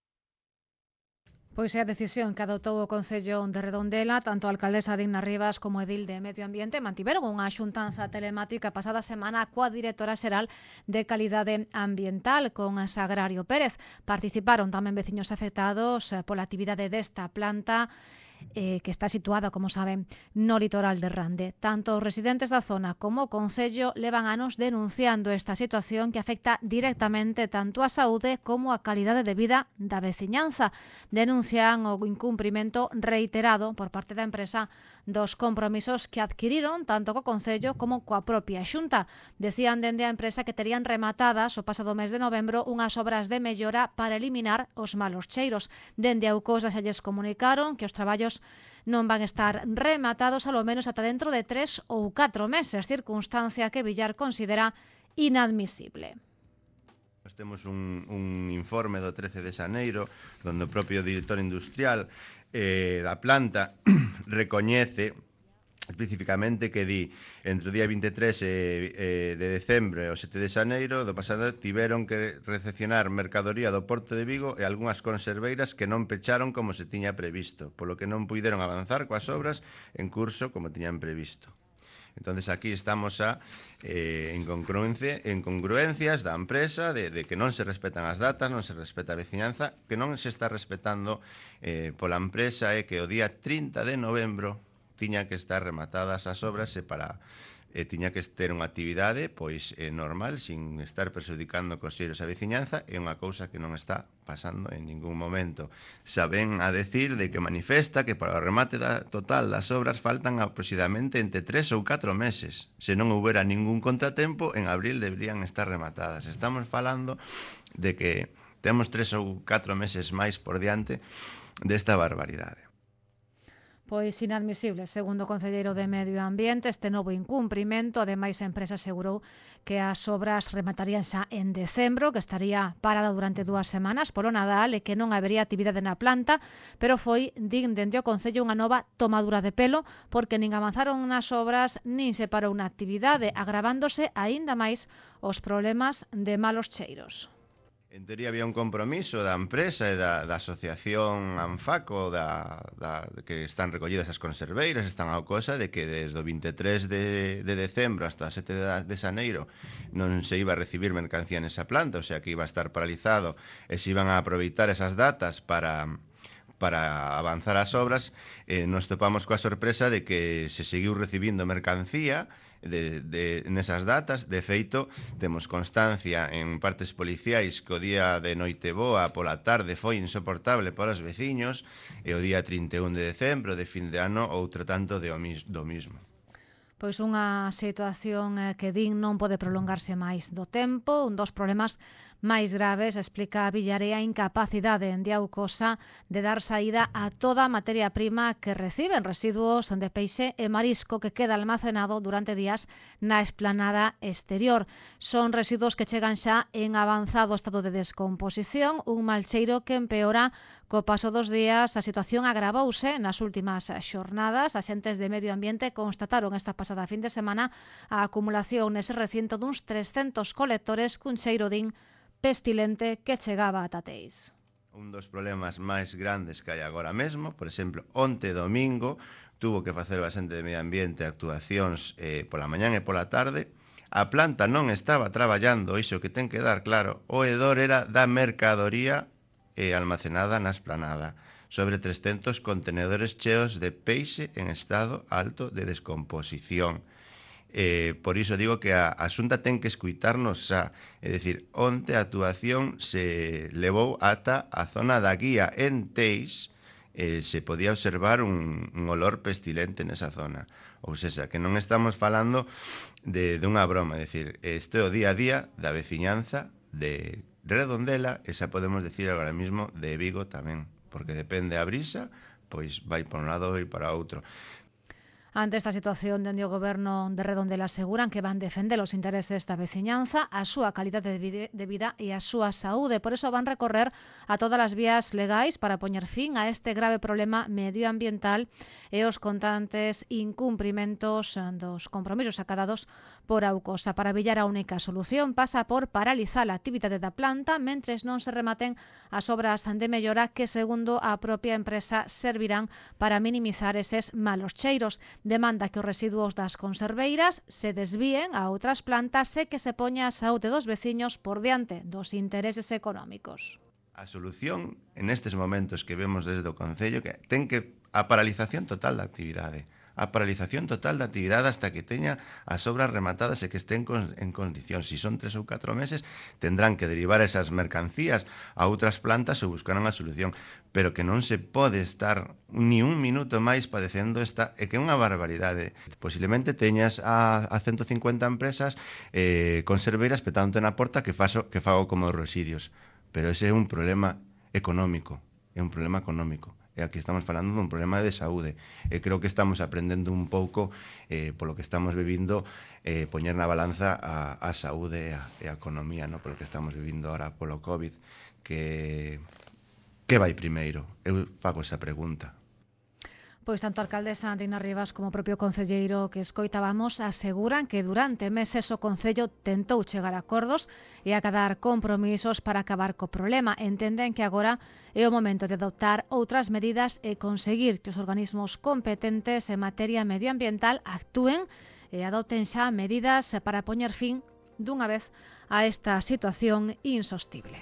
Speaker 2: Pois é a decisión que adoptou o Concello de Redondela. Tanto a alcaldesa Digna Rivas como o edil de Medio Ambiente mantiveron unha xuntanza telemática pasada semana coa directora xeral de Calidade Ambiental, con Sagrario Pérez. Participaron tamén veciños afectados pola actividade desta planta que está situada, como saben, no litoral de Rande. Tanto os residentes da zona como o Concello levan anos denunciando esta situación que afecta directamente tanto a saúde como a calidade de vida da veciñanza. Denuncian o incumprimento reiterado por parte da empresa dos compromisos que adquiriron tanto co Concello como coa propia Xunta. Decían dende a empresa que terían rematadas o pasado mes de novembro unhas obras de mellora para eliminar os malos cheiros. Dende a Aucosa xa lles comunicaron que os traballos non van estar rematados alo menos ata dentro de 3 ou 4 meses, circunstancia que Villar considera inadmisible.
Speaker 15: Nós temos un informe do 13 de xaneiro onde o propio director industrial da planta recoñece especificamente que di entre o día 23 de decembro e o 7 de xaneiro do pasado tiveron que recepcionar mercadoría do Porto de Vigo e algunhas conserveiras que non pecharon como se tiña previsto, polo que non puideron avanzar coas obras en curso como tiñan previsto. Entonces aquí estamos en congruencias da empresa de que non se respetan as datas, non se respeta a veciñanza, que non se está respetando pola empresa que o día 30 de novembro tiña que estar rematadas as obras tiña que ter unha actividade normal, sin estar perxudicando cos xeiros a veciñanza. É unha cousa que non está pasando en ningún momento. Xa ven a decir de que manifesta que para o remate total das obras faltan aproximadamente entre 3 ou 4 meses. Se non houbera ningún contratempo, en abril deberían estar rematadas. Estamos falando de que temos 3 ou 4 meses máis por diante desta barbaridade.
Speaker 2: Pois inadmisible, segundo o concelleiro de Medio Ambiente, este novo incumprimento. Ademais, a empresa asegurou que as obras rematarían xa en decembro, que estaría parada durante 2 semanas polo Nadal e que non habería actividade na planta, pero foi dende o Concello unha nova tomadura de pelo, porque nin avanzaron nas obras nin se parou na actividade, agravándose aínda máis os problemas de malos cheiros.
Speaker 15: En teoría había un compromiso da empresa e da asociación ANFACO que están recollidas as conserveiras, están a Aucosa, de que desde o 23 de decembro hasta o 7 de xaneiro non se iba a recibir mercancía nesa planta, o sea que iba a estar paralizado e se iban a aproveitar esas datas para avanzar as obras. Nos topamos coa sorpresa de que se seguiu recibindo mercancía nesas datas. De feito, temos constancia en partes policiais que o día de Noiteboa pola tarde foi insoportable para os veciños e o día 31 de decembro de fin de ano outro tanto do mismo.
Speaker 2: Pois unha situación que din non pode prolongarse máis do tempo. Un dos problemas máis graves, explica Villaré, a incapacidade de Aucosa de dar saída a toda a materia prima que reciben, residuos de peixe e marisco que queda almacenado durante días na esplanada exterior. Son residuos que chegan xa en avanzado estado de descomposición, un mal cheiro que empeora co paso dos días. A situación agravouse nas últimas xornadas. Axentes de Medio Ambiente constataron esta pasada fin de semana a acumulación nese recinto duns 300 colectores cun cheiro din pestilente que chegaba ata Teis.
Speaker 15: Un dos problemas máis grandes que hai agora mesmo, por exemplo, onte domingo tuvo que facer o axente de Medio Ambiente actuacións pola mañán e pola tarde. A planta non estaba traballando, iso que ten que dar claro, o hedor era da mercadoría almacenada na esplanada, sobre 300 contenedores cheos de peixe en estado alto de descomposición. Por iso digo que a Xunta ten que escuitarnos xa. É dicir, onte a actuación se levou ata a zona da guía en Teis, se podía observar un olor pestilente nesa zona. Ou seja, que non estamos falando de unha broma. É dicir, isto é o día a día da veciñanza de Redondela, e xa podemos decir agora mismo de Vigo tamén, porque depende a brisa, pois vai para un lado e para outro.
Speaker 2: Ante esta situación, dende o Goberno de Redondela aseguran que van defender os intereses da veciñanza, a súa calidade de vida e a súa saúde. Por iso van recorrer a todas as vías legais para poñer fin a este grave problema medioambiental e os constantes incumprimentos dos compromisos acadados por Aucosa. Para Villar, a única solución pasa por paralizar a actividade da planta mentres non se rematen as obras de mellora que, segundo a propia empresa, servirán para minimizar eses malos cheiros. Demanda que os residuos das conserveiras se desvíen a outras plantas e que se poña a saúde dos veciños por diante dos intereses económicos.
Speaker 15: A solución, en estes momentos que vemos desde o Concello, que ten que a paralización total da actividade. A paralización total da actividade hasta que teña as obras rematadas e que estén en condicións. Si son 3 ou 4 meses, tendrán que derivar esas mercancías a outras plantas ou buscar unha solución. Pero que non se pode estar ni un minuto máis padecendo esta, e que é unha barbaridade. Posiblemente teñas a 150 empresas conserveiras petándote na porta que fago como os residuos. Pero ese é un problema económico. É un problema económico. E aquí estamos falando dun problema de saúde. E creo que estamos aprendendo un pouco polo que estamos vivindo, poñer na balanza a saúde e a economía, no? Polo que estamos vivindo ahora polo COVID, que vai primeiro? Eu fago esa pregunta.
Speaker 2: Pois tanto a alcaldesa Dina Rivas como o propio concelleiro que escoitábamos aseguran que durante meses o Concello tentou chegar a acordos e acadar compromisos para acabar co problema. Entenden que agora é o momento de adoptar outras medidas e conseguir que os organismos competentes en materia medioambiental actúen e adopten xa medidas para poñer fin dunha vez a esta situación insostible.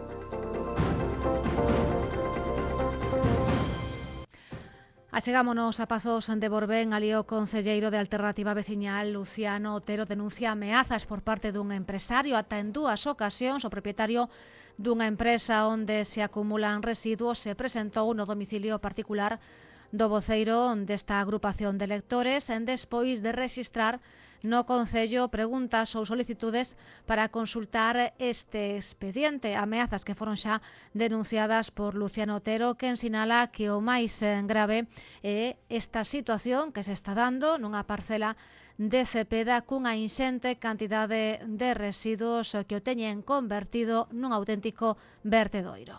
Speaker 2: Achegámonos a Pazos de Borbén. Ali o concelleiro de Alternativa Veciñal, Luciano Otero, denuncia ameazas por parte dun empresario. Ata en 2 ocasións o propietario dunha empresa onde se acumulan residuos se presentou no domicilio particular do voceiro desta agrupación de lectores despois de rexistrar no Concello preguntas ou solicitudes para consultar este expediente. Ameazas que foron xa denunciadas por Luciano Otero, que ensinala que o máis grave é esta situación que se está dando nunha parcela de Cepeda cunha inxente cantidade de residuos que o teñen convertido nun auténtico vertedoiro.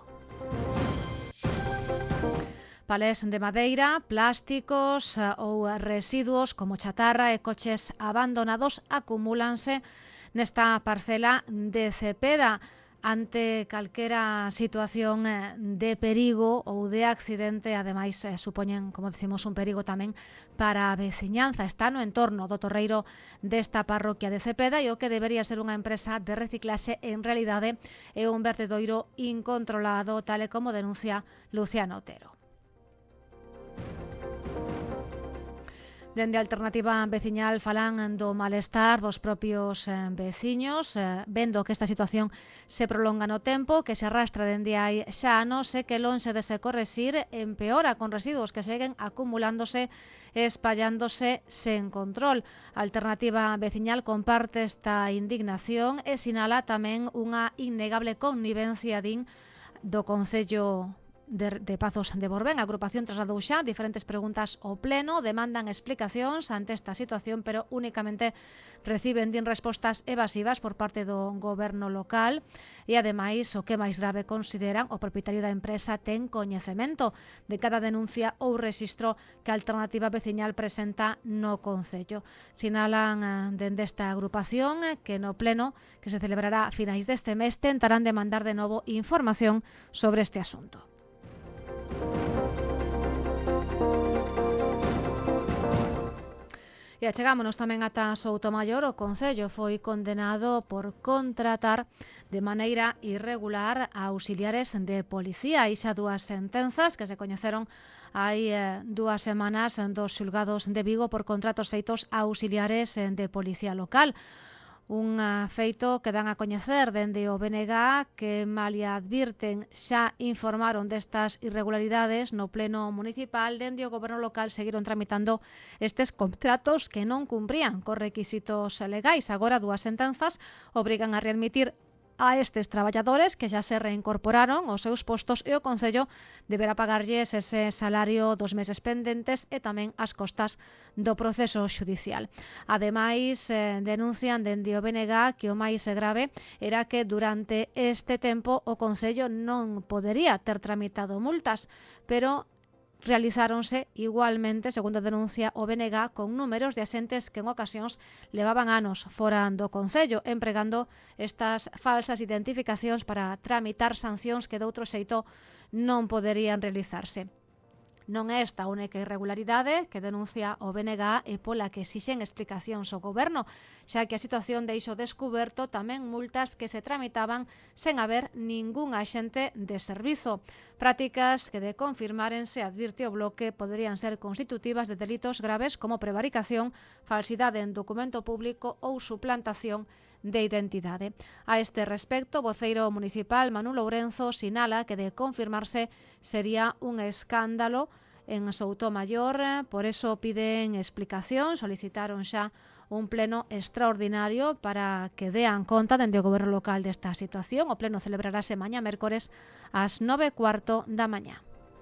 Speaker 2: Palés de madeira, plásticos ou residuos como chatarra e coches abandonados acumúlanse nesta parcela de Cepeda. Ante calquera situación de perigo ou de accidente, ademais supoñen, como decimos, un perigo tamén para a veciñanza. Está no entorno do torreiro desta parroquia de Cepeda e o que debería ser unha empresa de reciclaxe en realidade é un vertedoiro incontrolado, tal e como denuncia Luciano Otero. Dende a Alternativa Veciñal falan do malestar dos propios veciños, vendo que esta situación se prolonga no tempo, que se arrastra dende hai xa anos e que lonxe de se correxir empeora con residuos que seguen acumulándose e espallándose sen control. A Alternativa Veciñal comparte esta indignación e sinala tamén unha innegable connivencia, din, do Concello de Pazos de Borbén. A agrupación trasladou xa diferentes preguntas ao pleno, demandan explicacións ante esta situación, pero únicamente reciben, din, respostas evasivas por parte do goberno local e, ademais, o que máis grave, consideran, o propietario da empresa ten coñecemento de cada denuncia ou rexistro que a Alternativa Veciñal presenta no Concello. Sinalan dende esta agrupación que no pleno que se celebrará a finais deste mes tentarán demandar de novo información sobre este asunto. E achegámonos tamén ata Soutomaior. O Concello foi condenado por contratar de maneira irregular a auxiliares de policía. E xa dúas sentenzas que se coñeceron hai 2 semanas dos xulgados de Vigo por contratos feitos a auxiliares de policía local. Un feito que dan a coñecer dende o BNG, que malia advirten xa informaron destas irregularidades no pleno municipal. Dende o goberno local seguiron tramitando estes contratos que non cumprían cos requisitos legais. Agora 2 sentenzas obrigan a readmitir a estes traballadores que xa se reincorporaron aos seus postos e o Concello deberá pagarlles ese salario dos meses pendentes e tamén as costas do proceso xudicial. Ademais, denuncian dende o BNG que o máis grave era que durante este tempo o Concello non podería ter tramitado multas, pero realizáronse igualmente, segundo denuncia o BNG, con números de axentes que en ocasións levaban anos fora do Concello, empregando estas falsas identificacións para tramitar sancións que doutro xeito non poderían realizarse. Non é esta a única irregularidade que denuncia o BNG e pola que exixen explicacións ao goberno, xa que a situación deixou descuberto tamén multas que se tramitaban sen haber ningún axente de servizo. Prácticas que, de confirmárense, advirte o Bloque, poderían ser constitutivas de delitos graves como prevaricación, falsidade en documento público ou suplantación de identidade. A este respecto, o voceiro municipal Manu Lourenzo sinala que, de confirmarse, sería un escándalo en Soutomaior. Por eso piden explicación, solicitaron xa un pleno extraordinario para que dean conta dende o goberno local desta situación. O pleno celebrarase mañá mércores ás 9:15 da mañá.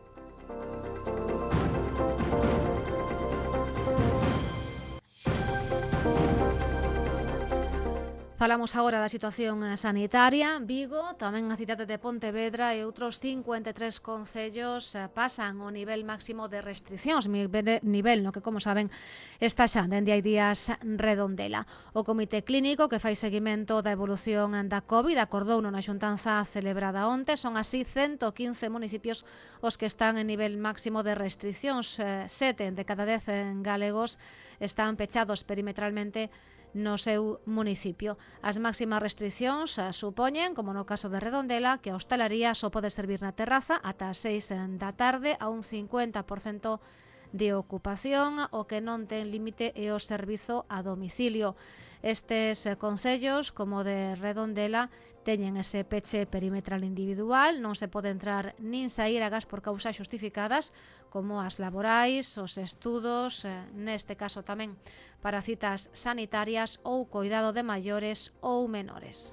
Speaker 2: Falamos agora da situación sanitaria. Vigo, tamén a cidade de Pontevedra e outros 53 concellos pasan o nivel máximo de restriccións, nivel no que, como saben, está xa dende hai días Redondela. O Comité Clínico que fai seguimento da evolución da COVID acordou na xuntanza celebrada onte. Son así 115 municipios os que están en nivel máximo de restriccións. 7 de cada 10 galegos están pechados perimetralmente no seu municipio. As máximas restriccións supoñen, como no caso de Redondela, que a hostalería só pode servir na terraza ata as 6 da tarde a un 50% de ocupación. O que non ten límite é o servizo a domicilio. Estes concellos, como de Redondela, teñen ese peche perimetral individual, non se pode entrar nin sair agás por causas xustificadas, como as laborais, os estudos, neste caso tamén para citas sanitarias ou coidado de maiores ou menores.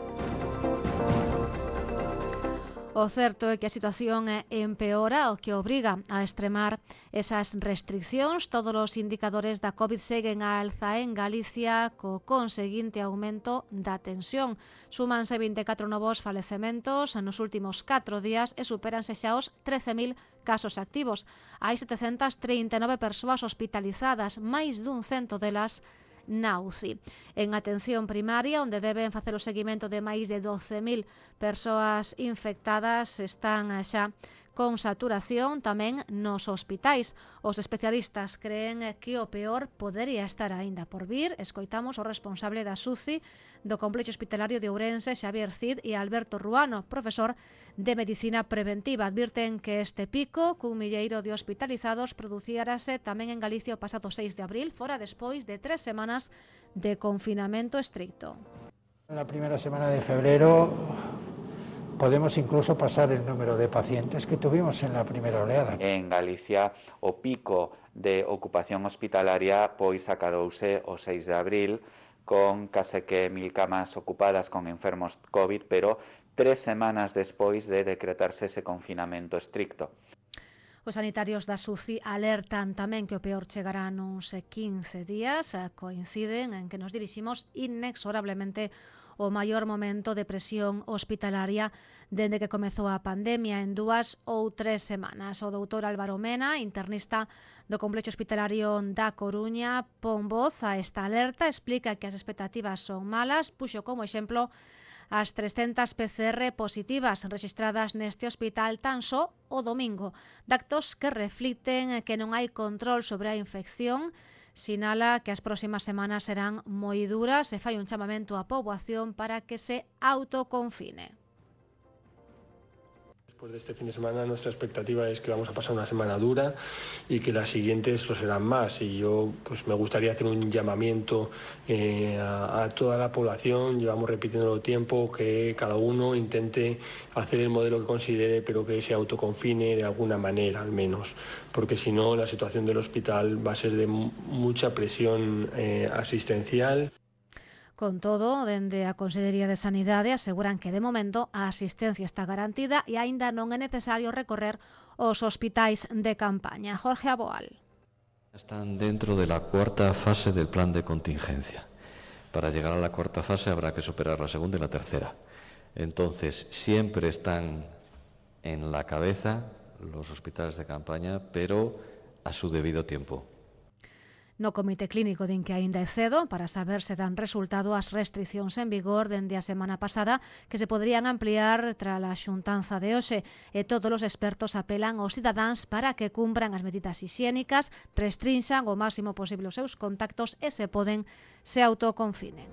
Speaker 2: O certo é que a situación empeora, o que obriga a extremar esas restriccións. Todos os indicadores da COVID seguen á alza en Galicia, co conseguinte aumento da tensión. Súmanse 24 novos falecementos nos últimos 4 días e supéranse xa os 13.000 casos activos. Hai 739 persoas hospitalizadas, máis dun cento delas na UCI. En atención primaria, onde deben facer o seguimento de máis de 12.000 persoas infectadas, están xa con saturación tamén nos hospitais. Os especialistas creen que o peor podería estar aínda por vir. Escoitamos o responsable da SUCI do Complexo Hospitalario de Ourense, Xavier Cid, e Alberto Ruano, profesor de Medicina Preventiva. Advirten que este pico, cun milleiro de hospitalizados, producírase tamén en Galicia o pasado 6 de abril, fora despois de 3 semanas de confinamento estricto.
Speaker 16: En la primera semana de febrero podemos incluso pasar el número de pacientes que tuvimos en la primera oleada.
Speaker 17: En Galicia o pico de ocupación hospitalaria pois acadouse o 6 de abril con case que 1000 camas ocupadas con enfermos COVID, pero 3 semanas despois de decretarse ese confinamento estricto.
Speaker 2: Os sanitarios da SUCI alertan tamén que o peor chegará nuns 15 días. Coinciden en que nos diriximos inexorablemente o maior momento de presión hospitalaria dende que comezou a pandemia en 2 ou 3 semanas. O doutor Álvaro Mena, internista do Complexo Hospitalario da Coruña, pon voz a esta alerta, explica que as expectativas son malas, puxo como exemplo as 300 PCR positivas rexistradas neste hospital tan só o domingo. Datos que reflicten que non hai control sobre a infección. Sinala que as próximas semanas serán moi duras e fai un chamamento á poboación para que se autoconfine.
Speaker 18: Después de este fin de semana nuestra expectativa es que vamos a pasar una semana dura y que las siguientes lo serán más, y yo pues me gustaría hacer un llamamiento a toda la población. Llevamos repitiéndolo tiempo, que cada uno intente hacer el modelo que considere, pero que se autoconfine de alguna manera al menos, porque si no la situación del hospital va a ser de mucha presión asistencial.
Speaker 2: Con todo, dende a Consellería de Sanidade aseguran que de momento a asistencia está garantida e aínda non é necesario recorrer os hospitais de campaña. Jorge Aboal.
Speaker 19: Están dentro de la cuarta fase del plan de contingencia. Para llegar a la cuarta fase habrá que superar la segunda y la tercera. Entonces, siempre están en la cabeza los hospitales de campaña, pero a su debido tiempo.
Speaker 2: No Comité Clínico din que aínda é cedo para saber se dan resultado as restricións en vigor dende a semana pasada, que se poderían ampliar tras a xuntanza de hoxe, e todos os expertos apelan aos cidadáns para que cumpran as medidas hixiénicas, restrinxan o máximo posible os seus contactos e, se poden, se autoconfinen.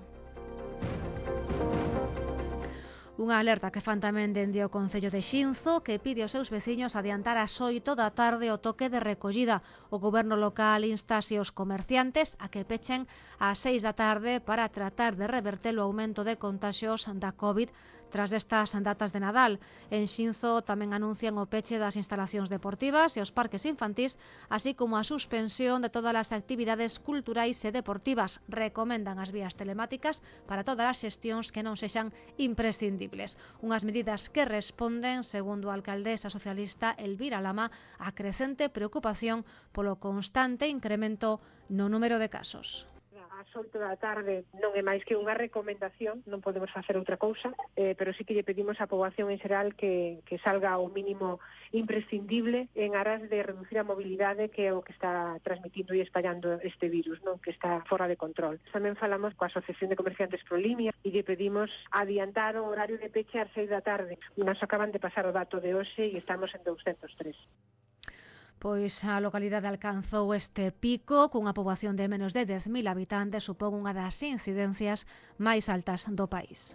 Speaker 2: Unha alerta que fan tamén dende o Concello de Xinzo, que pide aos seus veciños adiantar ás 8 da tarde o toque de recollida. O goberno local instase aos comerciantes a que pechen ás 6 da tarde para tratar de reverter o aumento de contaxios da COVID tras estas datas de Nadal. En Xinzo tamén anuncian o peche das instalacións deportivas e os parques infantís, así como a suspensión de todas as actividades culturais e deportivas. Recomendan as vías telemáticas para todas as xestións que non sexan imprescindibles. Unhas medidas que responden, segundo a alcaldesa socialista Elvira Lama, a crecente preocupación polo constante incremento no número de casos.
Speaker 20: Ás 8 da tarde non é máis que unha recomendación, non podemos facer outra cousa, pero sí que lle pedimos á poboación en xeral que salga ao mínimo imprescindible en aras de reducir a mobilidade, que é o que está transmitindo e espallando este virus, non, que está fora de control. Tamén falamos coa Asociación de Comerciantes Prolimia e lle pedimos adiantar o horario de peche ás 6 da tarde. Nos acaban de pasar o dato de hoxe e estamos en 203.
Speaker 2: Pois a localidade alcanzou este pico cunha poboación de menos de 10.000 habitantes, supón unha das incidencias máis altas do país.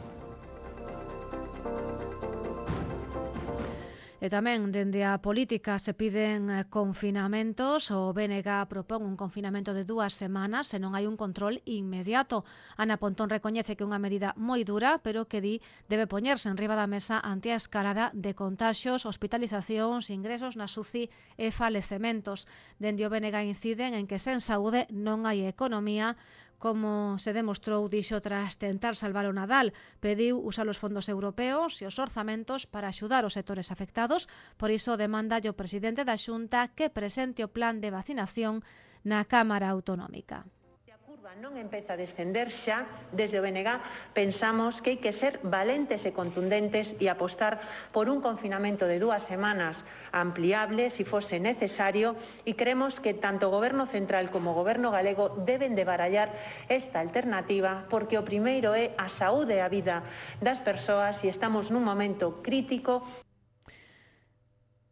Speaker 2: E tamén dende a política se piden confinamentos. O BNG propón un confinamento de 2 semanas se non hai un control inmediato. Ana Pontón recoñece que é unha medida moi dura, pero que di debe poñerse en riba da mesa ante a escalada de contaxios, hospitalizacións, ingresos na SUCI e falecementos. Dende o BNG inciden en que sen saúde non hai economía, como se demostrou, dixo, tras tentar salvar o Nadal. Pediu usar os fondos europeos e os orzamentos para axudar os sectores afectados. Por iso demanda o presidente da Xunta que presente o plan de vacinación na Cámara Autonómica.
Speaker 21: Non empeza a descender xa, desde o BNG pensamos que hai que ser valentes e contundentes e apostar por un confinamento de 2 semanas ampliable, si fose necesario, e creemos que tanto o Goberno Central como o Goberno Galego deben de barallar esta alternativa, porque o primeiro é a saúde e a vida das persoas e estamos nun momento crítico.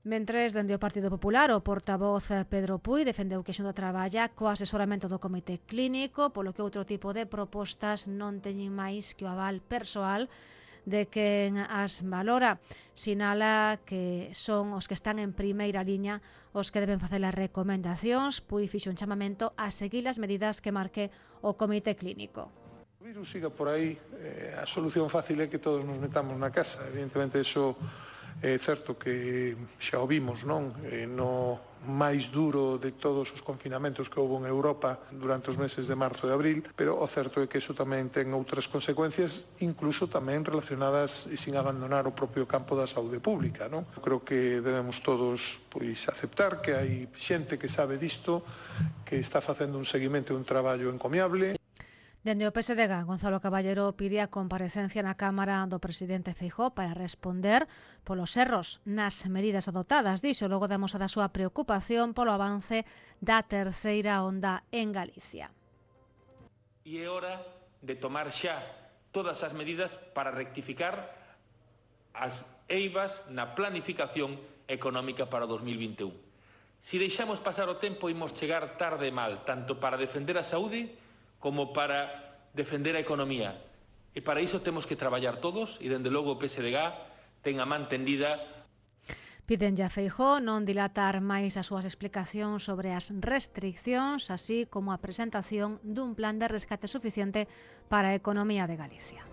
Speaker 2: Mentres, dende o Partido Popular, o portavoz Pedro Puy defendeu que a Xunta traballa co asesoramento do Comité Clínico, polo que outro tipo de propostas non teñen máis que o aval persoal de quen as valora. Sinala que son os que están en primeira liña os que deben facer as recomendacións. Puy fixo un chamamento a seguir as medidas que marque o Comité Clínico.
Speaker 1: O virus siga por aí, a solución fácil é que todos nos metamos na casa. Evidentemente, iso é certo que xa o vimos, non? No máis duro de todos os confinamentos que houve en Europa durante os meses de marzo e abril, pero o certo é que iso tamén ten outras consecuencias, incluso tamén relacionadas e sin abandonar o propio campo da saúde pública, non? Creo que debemos todos aceptar que hai xente que sabe disto, que está facendo un seguimento e un traballo encomiable.
Speaker 2: Dende o PSDG, Gonzalo Caballero pide a comparecencia na Cámara do presidente Feijóo para responder polos erros nas medidas adoptadas, dixo, logo de amosar a súa preocupación polo avance da terceira onda en Galicia.
Speaker 22: E é hora de tomar xa todas as medidas para rectificar as eivas na planificación económica para 2021. Se deixamos pasar o tempo, imos chegar tarde e mal, tanto para defender a saúde como para defender a economía. E para iso temos que traballar todos, e dende logo o PSDG ten a man tendida.
Speaker 2: Pídenlle a Feijóo non dilatar máis as súas explicacións sobre as restriccións, así como a presentación dun plan de rescate suficiente para a economía de Galicia.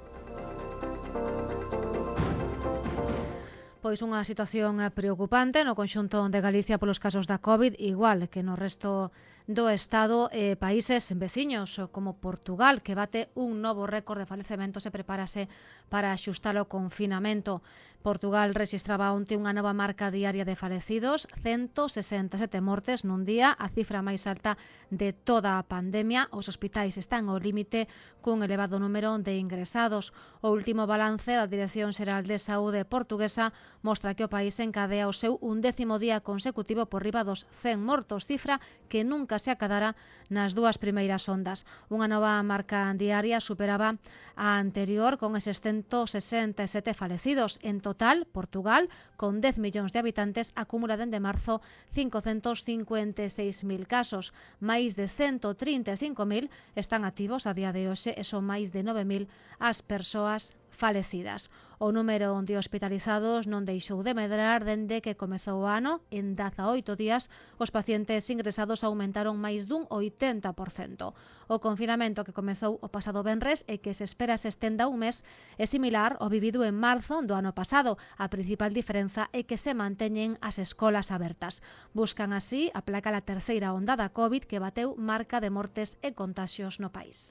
Speaker 2: Pois unha situación preocupante no conxunto de Galicia polos casos da COVID, igual que no resto do Estado, países veciños como Portugal, que bate un novo récord de falecementos e prepárase para axustar o confinamento. Portugal rexistraba onte unha nova marca diaria de falecidos, 167 mortes nun día, a cifra máis alta de toda a pandemia. Os hospitais están ao límite cun elevado número de ingresados. O último balance da Dirección Xeral de Saúde portuguesa mostra que o país encadea o seu 11º día consecutivo por riba dos 100 mortos, cifra que nunca se acadara nas dúas primeiras ondas. Unha nova marca diaria superaba a anterior con eses 167 falecidos. En total, Portugal, con 10 millóns de habitantes, acumula dende marzo 556.000 casos. Máis de 135.000 están activos a día de hoxe e son máis de 9.000 as persoas falecidas. O número de hospitalizados non deixou de medrar dende que comezou o ano. En 18 días, os pacientes ingresados aumentaron máis dun 80%. O confinamento que comezou o pasado venres e que se espera se estenda un mes é similar ao vivido en marzo do ano pasado. A principal diferenza é que se manteñen as escolas abertas. Buscan así aplacar a terceira onda da COVID que bateu marca de mortes e contaxios no país.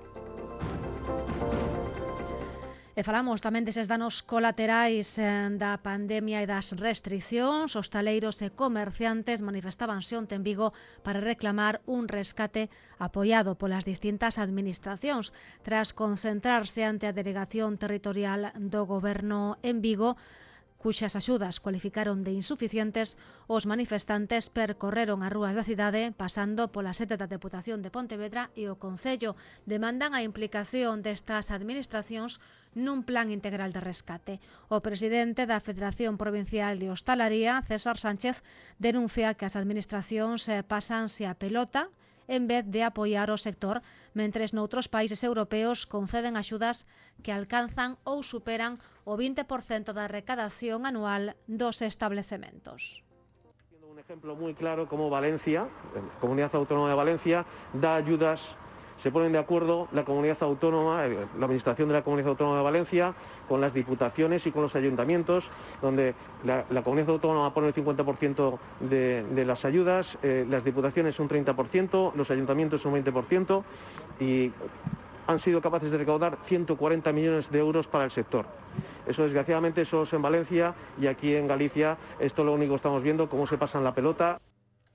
Speaker 2: E falamos tamén deses danos colaterais da pandemia e das restriccións. Hostaleiros e comerciantes manifestábanse onte en Vigo para reclamar un rescate apoiado polas distintas administracións. Tras concentrarse ante a Delegación Territorial do Goberno en Vigo, cuxas axudas cualificaron de insuficientes, os manifestantes percorreron as rúas da cidade pasando pola sede da Deputación de Pontevedra e o Concello. Demandan a implicación destas administracións nun plan integral de rescate. O presidente da Federación Provincial de Hostalaría, César Sánchez, denuncia que as administracións pasanse a pelota en vez de apoiar o sector, mentres noutros países europeos conceden axudas que alcanzan ou superan o 20% da recadación anual dos establecementos.
Speaker 22: Un ejemplo muy claro como Valencia, Comunidad Autónoma de Valencia, da ayudas. Se ponen de acuerdo la comunidad autónoma, la administración de la Comunidad Autónoma de Valencia, con las diputaciones y con los ayuntamientos, donde la comunidad autónoma pone el 50% de las ayudas, las diputaciones un 30%, los ayuntamientos un 20%, y han sido capaces de recaudar 140 millones de euros para el sector. Eso, desgraciadamente, solo es en Valencia, y aquí en Galicia esto lo único que estamos viendo, cómo se pasan la pelota.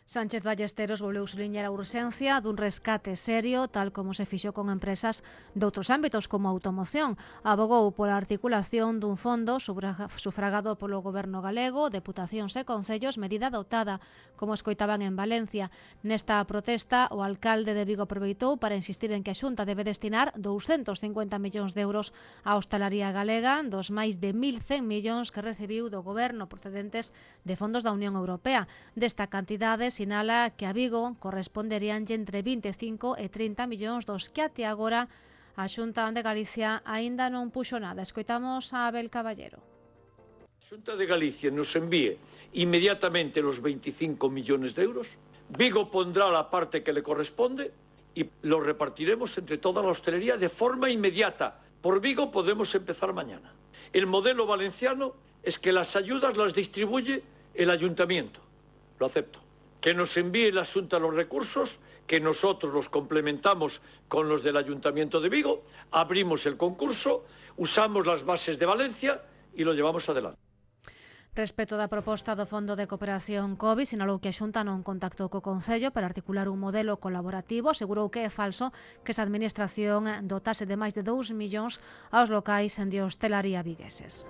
Speaker 2: Sánchez Ballesteros volveu subliñar a urxencia dun rescate serio, tal como se fixo con empresas de outros ámbitos como a automoción. Abogou pola articulación dun fondo sufragado polo goberno galego, deputacións e concellos, medida dotada, como escoitaban en Valencia. Nesta protesta, o alcalde de Vigo aproveitou para insistir en que a Xunta debe destinar 250 millóns de euros á hostalaría galega, dos máis de 1.100 millóns que recibiu do goberno procedentes de fondos da Unión Europea. Desta cantidade, sinala que a Vigo corresponderíanlle entre 25 e 30 millóns dos que até agora a Xunta de Galicia aínda non puxo nada. Escoitamos a Abel Caballero.
Speaker 5: A Xunta de Galicia nos envíe inmediatamente los 25 millones de euros. Vigo pondrá la parte que le corresponde y lo repartiremos entre toda la hostelería de forma inmediata. Por Vigo podemos empezar mañana. El modelo valenciano es que las ayudas las distribuye el ayuntamiento. Lo acepto. Que nos envíe la Xunta los recursos, que nosotros los complementamos con los del Ayuntamiento de Vigo, abrimos el concurso, usamos las bases de Valencia y lo llevamos adelante.
Speaker 2: Respecto da proposta do Fondo de Cooperación COVID, sinalou que a Xunta non contactou co Concello para articular un modelo colaborativo. Asegurou que é falso que esa administración dotase de máis de 2 millóns aos locais de hostelaría vigueses.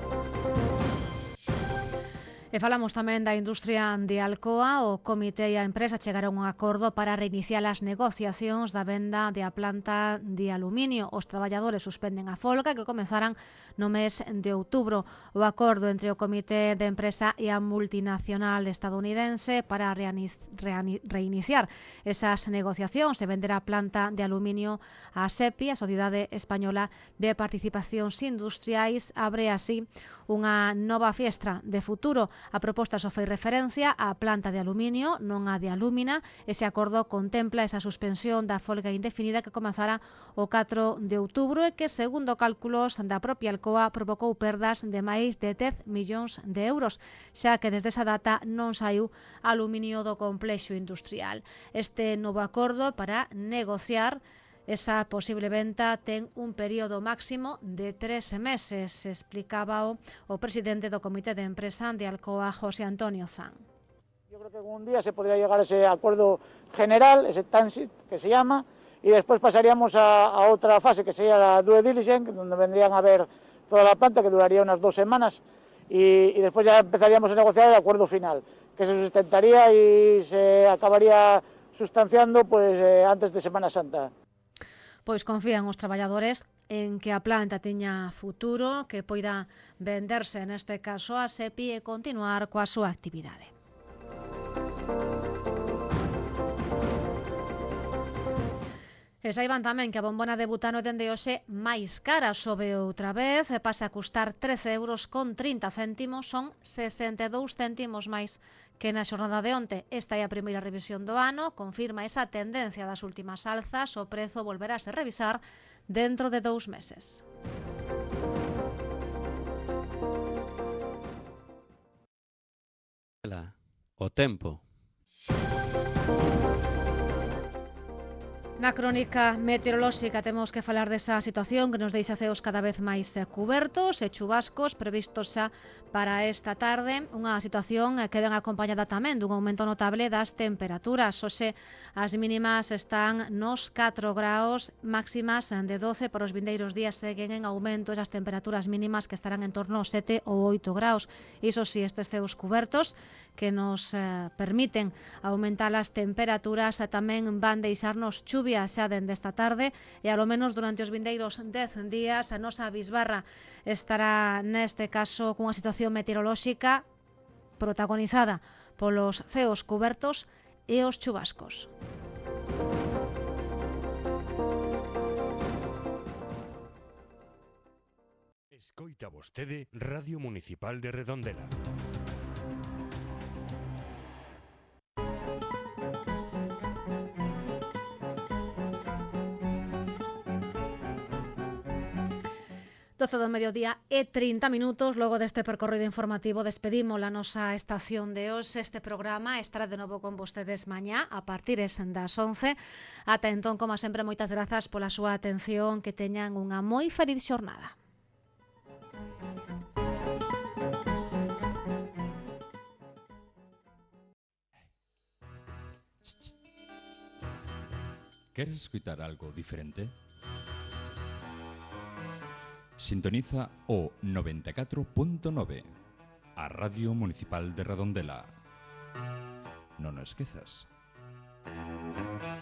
Speaker 2: E falamos tamén da industria de Alcoa. O comité e a empresa chegaron a un acordo para reiniciar as negociacións da venda da planta de aluminio. Os traballadores suspenden a folga que comenzaran no mes de outubro. O acordo entre o comité de empresa e a multinacional estadounidense para reiniciar esas negociacións e vender a planta de aluminio a SEPI, a Sociedade Española de Participacións Industriais, abre así unha nova fiestra de futuro. A proposta só foi referencia á planta de aluminio, non á de alúmina. Ese acordo contempla esa suspensión da folga indefinida que comezara o 4 de outubro e que, segundo cálculos da propia Alcoa, provocou perdas de máis de 10 millóns de euros, xa que desde esa data non saiu aluminio do complexo industrial. Este novo acordo para negociar esa posible venta ten un período máximo de 3 meses, explicaba o presidente do Comité de Empresa de Alcoa, José Antonio Zan.
Speaker 7: Yo creo que algún día se podría llegar a ese acuerdo general, ese transit que se llama, y después pasaríamos a otra fase que sería la due diligence, donde vendrían a ver toda la planta, que duraría unas 2 semanas, y después ya empezaríamos a negociar el acuerdo final, que se sustentaría y se acabaría sustanciando pues antes de Semana Santa.
Speaker 2: Pois confían os traballadores en que a planta teña futuro, que poida venderse neste caso a SEPI e continuar coa súa actividade. E saiban tamén que a bombona de butano dende hoxe máis cara, sobe outra vez, pasa a custar 13,30 euros, son 62 céntimos máis que na xornada de onte. Esta é a primeira revisión do ano, confirma esa tendencia das últimas alzas, o prezo volverá a se revisar dentro de 2 meses.
Speaker 23: O tempo.
Speaker 2: Na crónica meteorolóxica temos que falar desa situación que nos deixa ceos cada vez máis cubertos e chubascos previstos xa para esta tarde, unha situación que ven acompañada tamén dun aumento notable das temperaturas. Hoxe as mínimas están nos 4 graus, máximas de 12, para os vindeiros días seguen en aumento esas temperaturas mínimas que estarán en torno aos 7 ou 8 graus. Iso si, estes ceos cubertos que nos permiten aumentar as temperaturas tamén van deixarnos chuvia xa dende esta tarde e alo menos durante os vindeiros 10 días a nosa bisbarra estará neste caso cunha situación meteorolóxica protagonizada polos ceos cubertos e os chubascos.
Speaker 6: Escoita vostede Radio Municipal de Redondela.
Speaker 2: Do mediodía e 30 minutos. Logo deste percorrido informativo despedimos a nosa estación de hoxe. Este programa estará de novo con vostedes mañá a partir das 11. Ata entón, como sempre, moitas grazas pola súa atención, que teñan unha moi feliz xornada.
Speaker 9: ¿Queres escuchar algo diferente? Sintoniza o 94.9, a Radio Municipal de Redondela. Non o esquezas.